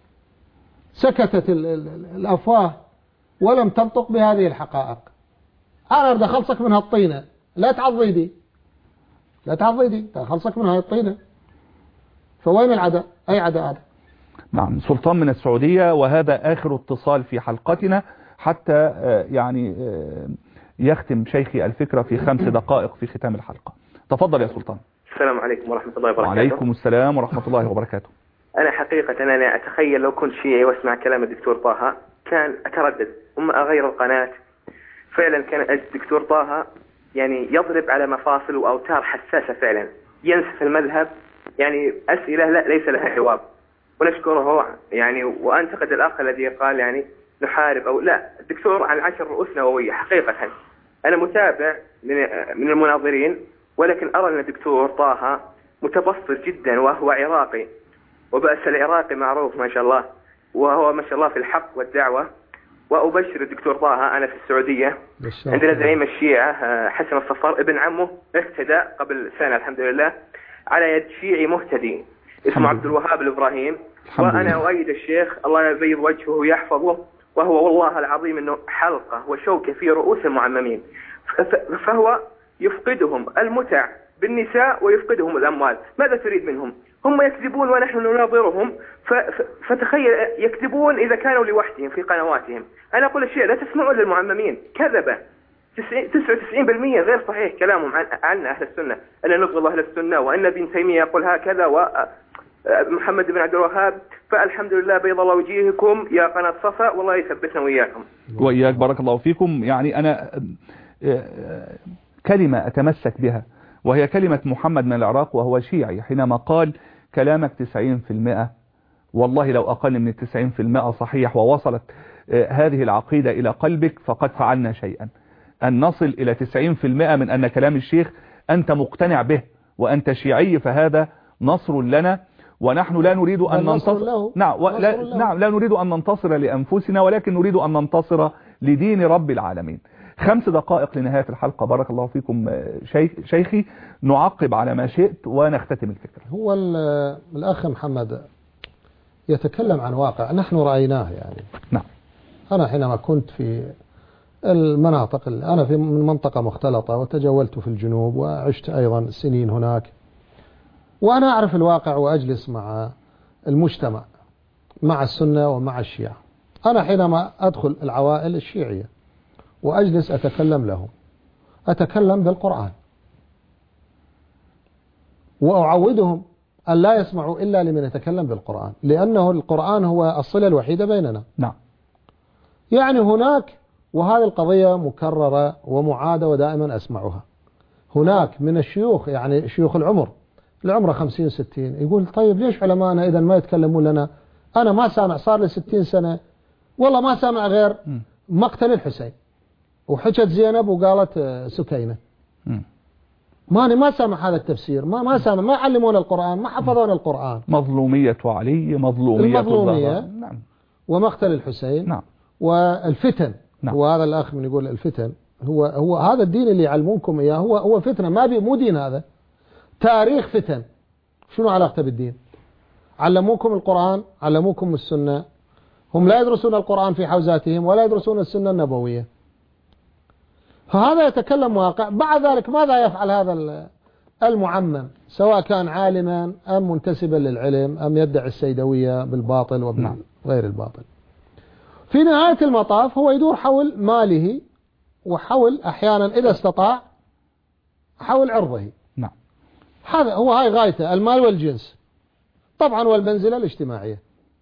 Speaker 3: سكتت الأفواه ولم تنطق بهذه الحقائق. أنا أريد أخلصك من هالطينة، لا تعضيدي لا تعضيدي أخلصك من هاي الطينة. فوين العداء؟ أي عداء هذا؟
Speaker 2: نعم. سلطان من السعودية، وهذا آخر اتصال في حلقتنا حتى يعني يختم شيخي الفكرة في خمس دقائق في ختام الحلقة. تفضل يا سلطان.
Speaker 12: السلام عليكم ورحمة الله وبركاته.
Speaker 2: وعليكم السلام ورحمة الله وبركاته.
Speaker 12: أنا حقيقة أنا أتخيل لو كنت شيعي واسمع كلام الدكتور طه كان أتردد أما أغير القناة. فعلا كان الدكتور طه يعني يضرب على مفاصل وأوتار حساسة، فعلا ينسف المذهب، يعني أسئلة لا ليس لها جواب. ونشكره يعني، وأنتقد الأخ الذي قال يعني نحارب أو لا. الدكتور عن عشر رؤوس نووية. حقيقة أنا متابع من المناظرين، ولكن أرى أن الدكتور طه متبصر جدا، وهو عراقي، وبأس العراقي معروف ما شاء الله، وهو ما شاء الله في الحق والدعوة. وأبشر الدكتور طه أنا في السعودية عندنا زعيم الشيعة حسن الصفار ابن عمه اهتدى قبل سنة الحمد لله على يد شيعي مهتدي اسمه عبد الوهاب الإبراهيم، وأنا أؤيد الشيخ الله يبيض وجهه ويحفظه، وهو والله العظيم أنه حلقة وشوكة في رؤوس المعممين. فهو يفقدهم المتع بالنساء ويفقدهم الأموال. ماذا تريد منهم؟ هم يكذبون ونحن نناظرهم. فتخيل يكذبون إذا كانوا لوحدهم في قنواتهم. أنا أقول الشيء لا تسمعوا للمعممين، كذبة تسعة وتسعين بالمئة غير صحيح كلامهم عن, عن أهل السنة، أن نبغض أهل السنة، وأن ابن تيمية يقول هكذا، ومحمد بن عبد الوهاب. فالحمد لله بيض الله وجيهكم يا قناة صفا، والله يثبتنا وإياكم.
Speaker 2: وإياك بارك الله فيكم. يعني أنا كلمة أتمسك بها، وهي كلمة محمد من العراق وهو شيعي حينما قال كلامك تسعين في المئة، والله لو أقل من التسعين في المئة صحيح ووصلت هذه العقيدة إلى قلبك فقد فعلنا شيئا. أن نصل إلى تسعين في المئة من أن كلام الشيخ أنت مقتنع به وأنت شيعي، فهذا نصر لنا، ونحن لا نريد أن ننتصر. نعم لا, نعم لا نريد أن ننتصر لأنفسنا، ولكن نريد أن ننتصر لدين رب العالمين. خمس دقائق لنهاية الحلقة بارك الله فيكم شيخ شيخي، نعقب على ما شئت ونختتم الفكرة.
Speaker 3: هو الأخ محمد يتكلم عن واقع نحن رأيناه يعني.
Speaker 2: نعم.
Speaker 3: أنا حينما كنت في المناطق، أنا في من منطقة مختلطة وتجولت في الجنوب وعشت أيضا سنين هناك، وأنا أعرف الواقع وأجلس مع المجتمع، مع السنة ومع الشيعة. أنا حينما أدخل العوائل الشيعية وأجلس أتكلم لهم، أتكلم بالقرآن وأعودهم أن لا يسمعوا إلا لمن يتكلم بالقرآن، لأنه القرآن هو الصلة الوحيدة بيننا.
Speaker 2: نعم.
Speaker 3: يعني هناك، وهذه القضية مكررة ومعادة ودائما أسمعها، هناك من الشيوخ يعني شيوخ العمر العمر خمسين ستين يقول طيب ليش علماءنا إذا ما يتكلمون لنا؟ أنا ما سامع صار لي ستين سنة والله ما سامع غير مقتل الحسين وحجت زينب وقالت سكينة. ماني ما سامع هذا التفسير، ما ما سامع، ما يعلمون القرآن، ما حفظون القرآن.
Speaker 2: مظلومية علي، مظلومية
Speaker 3: المظلومية،
Speaker 2: نعم،
Speaker 3: ومقتل الحسين،
Speaker 2: نعم،
Speaker 3: والفتن. نعم. وهذا الأخ من يقول الفتن هو هو هذا الدين اللي يعلمونكم إياه هو هو فتنة، ما بي مو دين، هذا تاريخ فتن. شنو علاقته بالدين؟ علموكم القرآن، علموكم السنة، هم لا يدرسون القرآن في حوزاتهم ولا يدرسون السنة النبوية. فهذا يتكلم واقع. بعد ذلك ماذا يفعل هذا المعمم، سواء كان عالما أم منتسبا للعلم أم يدعي السيدوية بالباطل وغير الباطل؟ في نهاية المطاف هو يدور حول ماله وحول أحيانا إذا استطاع حول عرضه.
Speaker 2: نعم.
Speaker 3: هذا هو، هاي غايته، المال والجنس طبعا والمنزلة الاجتماعية.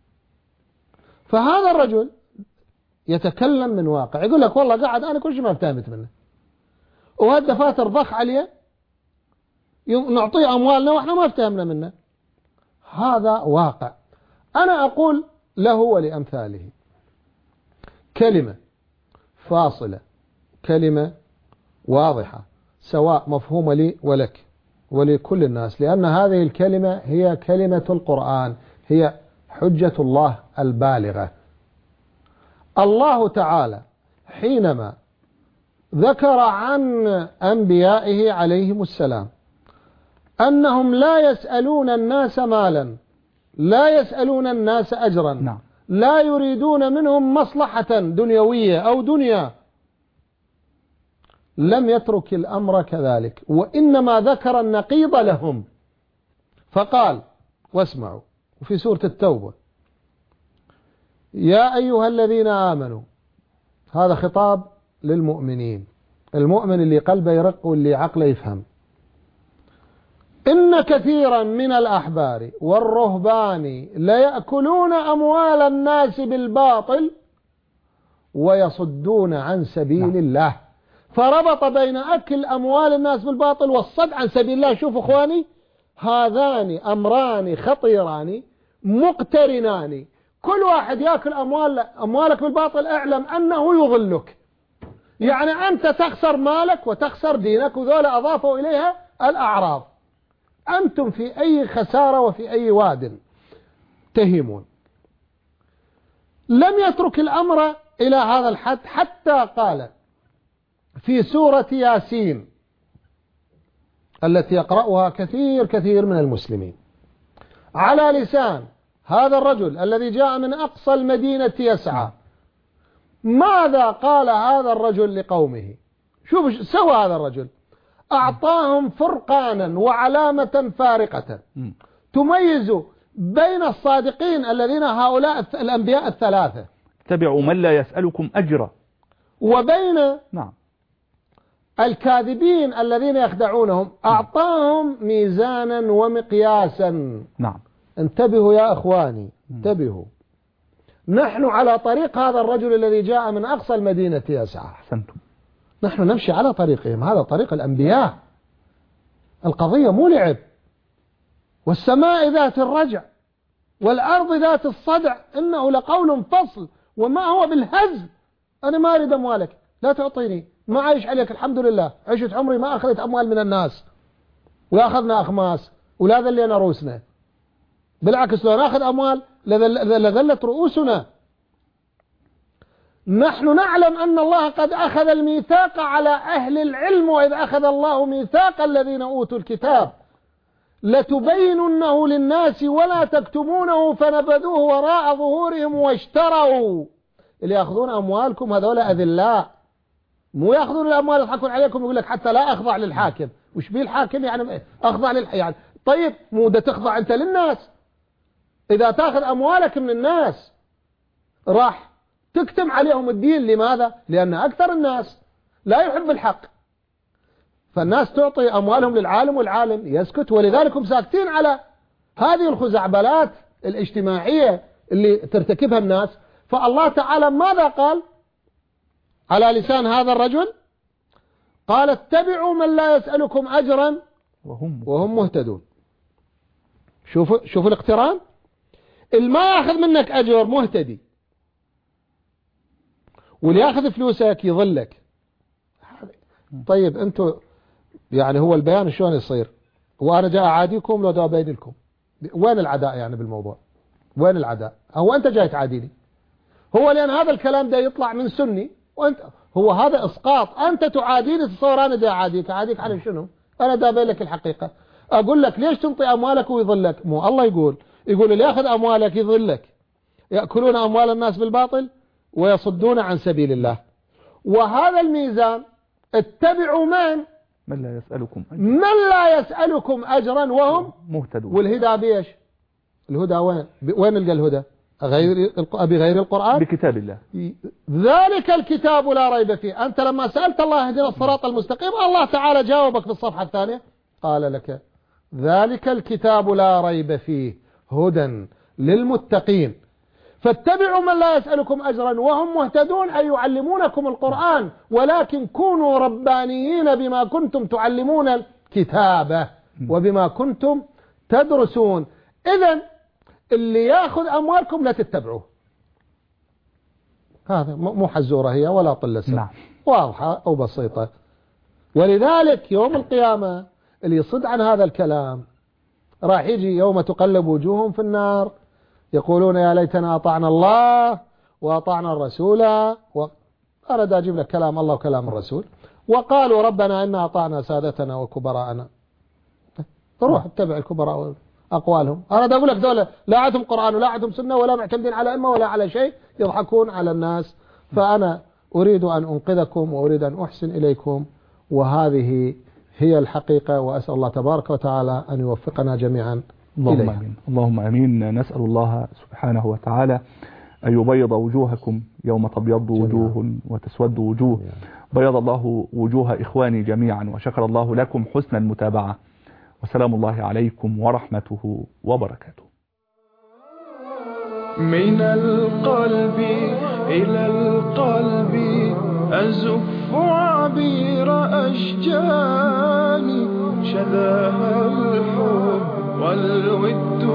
Speaker 3: فهذا الرجل يتكلم من واقع، يقول لك والله قاعد أنا كل شيء ما فهمت منه، وهالدفاتر ضخ عليه نعطيه أموالنا وإحنا ما فهمنا منه. هذا واقع. أنا أقول له ولأمثاله كلمة فاصلة، كلمة واضحة سواء مفهومة لي ولك ولكل الناس، لأن هذه الكلمة هي كلمة القرآن، هي حجة الله البالغة. الله تعالى حينما ذكر عن أنبيائه عليهم السلام أنهم لا يسألون الناس مالا، لا يسألون الناس أجرا،
Speaker 2: نعم.
Speaker 3: لا يريدون منهم مصلحة دنيوية أو دنيا، لم يترك الأمر كذلك، وإنما ذكر النقيض لهم فقال واسمعوا في سورة التوبة: يا أيها الذين آمنوا. هذا خطاب للمؤمنين، المؤمن اللي قلبه يرق واللي عقله يفهم. إن كثيرا من الأحبار والرهبان ليأكلون أموال الناس بالباطل ويصدون عن سبيل الله. فربط بين أكل أموال الناس بالباطل والصد عن سبيل الله. شوفوا أخواني، هذان أمران خطيران مقترنان، كل واحد يأكل أموال أموالك بالباطل اعلم أنه يضلك، يعني أنت تخسر مالك وتخسر دينك، وذولا أضافوا إليها الأعراض. أنتم في أي خسارة وفي أي واد تهمون. لم يترك الأمر إلى هذا الحد حتى قال في سورة ياسين التي يقرأها كثير كثير من المسلمين على لسان هذا الرجل الذي جاء من أقصى المدينة يسعى، ماذا قال هذا الرجل لقومه؟ شوف سوى هذا الرجل، أعطاهم فرقانا وعلامة فارقة تميز بين الصادقين الذين هؤلاء الأنبياء الثلاثة،
Speaker 2: اتبعوا من لا يسألكم أجرا،
Speaker 3: وبين
Speaker 2: نعم
Speaker 3: الكاذبين الذين يخدعونهم، أعطاهم ميزانا ومقياسا.
Speaker 2: نعم.
Speaker 3: انتبهوا يا أخواني، انتبهوا، نحن على طريق هذا الرجل الذي جاء من أقصى المدينة يسعى.
Speaker 2: أحسنتم.
Speaker 3: نحن نمشي على طريقهم، هذا طريق الأنبياء. القضية مو لعب. والسماء ذات الرجع والأرض ذات الصدع إنه لقول فصل وما هو بالهزل. أنا ما أريد أموالك، لا تعطيني، ما عايش عليك الحمد لله، عشت عمري ما أخذت أموال من الناس ولا أخذنا أخماس ولا ذلينا رؤوسنا، بالعكس لو نأخذ أموال لذلت رؤوسنا. نحن نعلم أن الله قد أخذ الميثاق على أهل العلم، وإذ أخذ الله ميثاق الذين أوتوا الكتاب لتبيننه للناس ولا تكتمونه فنبذوه وراء ظهورهم واشتروا. اللي يأخذون أموالكم هذول أذلاء، مو يأخذون الأموال يضحكون عليكم يقول لك حتى لا أخضع للحاكم. وش بيه الحاكم يعني أخضع للحاكم يعني؟ طيب مو ده تخضع أنت للناس. إذا تأخذ أموالك من الناس راح تكتم عليهم الدين. لماذا؟ لأن أكثر الناس لا يحب الحق، فالناس تعطي أموالهم للعالم والعالم يسكت، ولذلك هم ساكتين على هذه الخزعبلات الاجتماعية اللي ترتكبها الناس. فالله تعالى ماذا قال على لسان هذا الرجل؟ قال اتبعوا من لا يسألكم أجرا
Speaker 2: وهم,
Speaker 3: وهم مهتدون. شوفوا شوفوا الاقتران، اللي ما ياخذ منك أجر مهتدي، واللي ياخذ فلوسك يظلك. طيب انتوا يعني هو البيان شلون يصير؟ وانا جاي اعاديكم لو دا بينكم، وين العداء يعني بالموضوع؟ وين العداء؟ هو انت جاي تعاديني؟ هو لان هذا الكلام ده يطلع من سني وانت هو هذا اسقاط. انت تعاديني تصور انا دا اعاديك، اعاديك على شنو؟ انا دا بين لك الحقيقه، اقول لك ليش تنطي اموالك ويظلك؟ مو الله يقول يقول اللي ياخذ اموالك يظلك، ياكلون اموال الناس بالباطل ويصدون عن سبيل الله. وهذا الميزان اتبعوا من
Speaker 2: من لا يسألكم أجرا
Speaker 3: من لا يسألكم أجرا وهم
Speaker 2: مهتدون.
Speaker 3: والهدى بيش؟ الهدى وين؟ وين نلقى الهدى؟ غير بغير القرآن؟
Speaker 2: بكتاب الله.
Speaker 3: ذلك الكتاب لا ريب فيه. أنت لما سألت الله اهدنا الصراط المستقيم الله تعالى جاوبك في الصفحة الثانية قال لك ذلك الكتاب لا ريب فيه هدى للمتقين فاتبعوا من لا يسألكم أجرا وهم مهتدون، أي يعلمونكم القرآن، ولكن كونوا ربانيين بما كنتم تعلمون الكتابة وبما كنتم تدرسون. إذن اللي ياخذ أموالكم لا تتبعوه. هذا مو حزورة هي ولا طلسة.
Speaker 2: نعم.
Speaker 3: واضحة أو بسيطة. ولذلك يوم القيامة اللي يصد عن هذا الكلام راح يجي يوم تقلب وجوههم في النار يقولون يا ليتنا أطعنا الله وأطعنا الرسول. وأرد أجيب لك كلام الله وكلام الرسول. وقالوا ربنا إنا أطعنا سادتنا وكبراءنا. روح اتبع الكبراء أقوالهم. أرد أقول لك دولة لا عندهم قرآن ولا عندهم سنة ولا معتمدين على أمة ولا على شيء، يضحكون على الناس. فأنا أريد أن أنقذكم وأريد أن أحسن إليكم، وهذه هي الحقيقة، وأسأل الله تبارك وتعالى أن يوفقنا جميعا
Speaker 2: اللهم
Speaker 3: إليها.
Speaker 2: آمين. اللهم آمين. نسأل الله سبحانه وتعالى أن يبيض وجوهكم يوم تبيض وجوه وتسود وجوه. بيض الله وجوه إخواني جميعا، وشكر الله لكم حسن المتابعة، وسلام الله عليكم ورحمته وبركاته.
Speaker 1: من القلب إلى القلب أزف عبير أشجاني، شذاها الحب والود